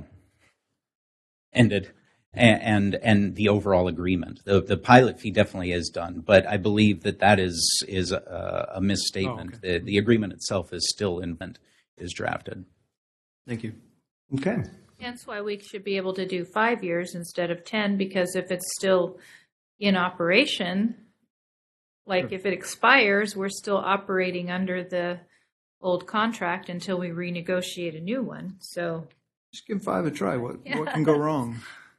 ended and, and and the overall agreement. The the pilot fee definitely is done, but I believe that that is is a, a misstatement. Oh, okay. The the agreement itself is still in is drafted. Thank you. Okay. That's why we should be able to do five years instead of ten, because if it's still in operation, like if it expires, we're still operating under the old contract until we renegotiate a new one. So Just give five a try. What Yeah. what can go wrong?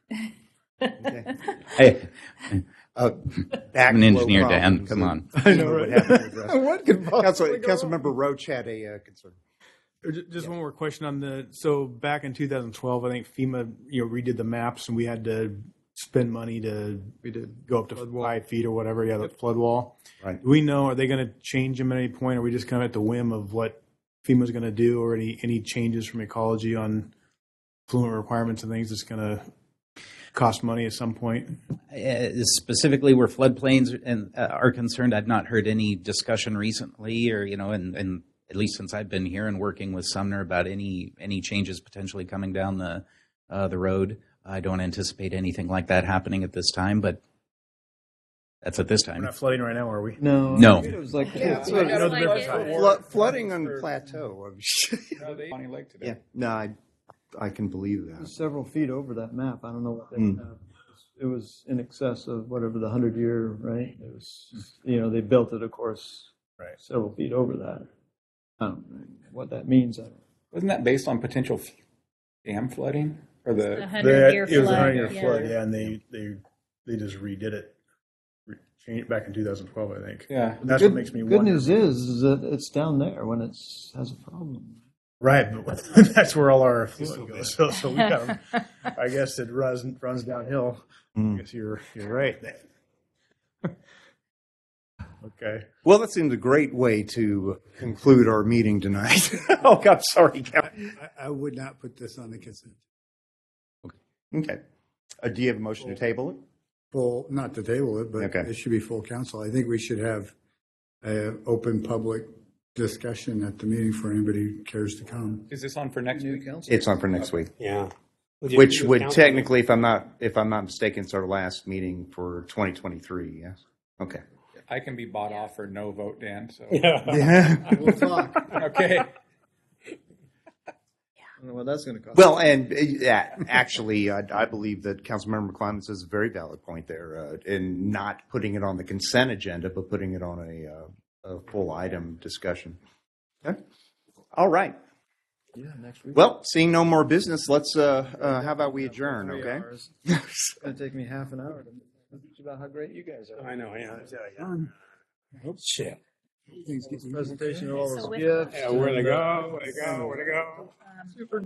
Okay. Hey, Uh, I'm an engineer, backflow Dan. problems Come that on. I know, FEMA would right? have to address. What could Council, possibly go wrong? Councilmember Roach had a uh, concern. Uh, ju- Just one more question on the, so back in two thousand twelve, I think FEMA, you know, redid the maps and we had to spend money to We did. go up to Flood wall. five feet or whatever, yeah, the flood wall. Right. Do we know, are they going to change them at any point? Or are we just kind of at the whim of what FEMA's going to do, or any, any changes from ecology on fluent requirements and things that's going to cost money at some point? Uh, specifically where floodplains and uh, are concerned, I've not heard any discussion recently, or you know, and, and at least since I've been here and working with Sumner about any any changes potentially coming down the uh, the road. I don't anticipate anything like that happening at this time, but that's at this We're time. not flooding right now, are we? No. No. It was like, Yeah, it's I like- got know a the flood- river's high. flood- flooding on the plateau. No, they Bonnie Lake today. Yeah, no, I, I can believe that. several feet over that map. I don't know what they Mm. have. It was in excess of whatever the hundred year, right? It was, you know, they built it, of course, Right. several feet over that. I don't know what that means. I don't. Wasn't that based on potential f- dam flooding or the the? They- hundred year It was a flood. hundred year yeah. flood, yeah, and they, they, they just redid it. Re- Changed back in two thousand twelve, I think. Yeah. That's Good- what makes me Good wonder. news is, is that it's down there when it has a problem. Right, but that's where all our fluid goes. So, so we kind of, I guess it runs runs downhill. I guess you're you're right. Okay. Well, that seems a great way to conclude our meeting tonight. Oh, God, sorry, Council. I, I would not put this on the consent. Okay. Uh, do you have a motion to table it? Full, not to table it, but Okay. it should be full council. I think we should have an open public discussion at the meeting for anybody who cares to come. Is this on for next week? It's on for next week, Yeah. Would you- which would would council- technically, if I'm not, if I'm not mistaken, it's our last meeting for twenty twenty-three, yes? Okay. I can be bought off for no vote, Dan. So Yeah. We'll talk. okay. I don't know what that's going to cost. Well, and uh, yeah, actually, I, I believe that Councilmember McClymont says a very valid point there, uh, in not putting it on the consent agenda, but putting it on a, uh, a full item discussion. Okay. All right. Yeah, next week. Well, seeing no more business, let's, uh, uh, how about we adjourn, Three okay? hours. It's going to take me half an hour to teach about how great you guys are. I know, yeah. yeah. Shit. Presentation of all So those with- gifts. Yeah, where to go, where to go, where to go. Um, Super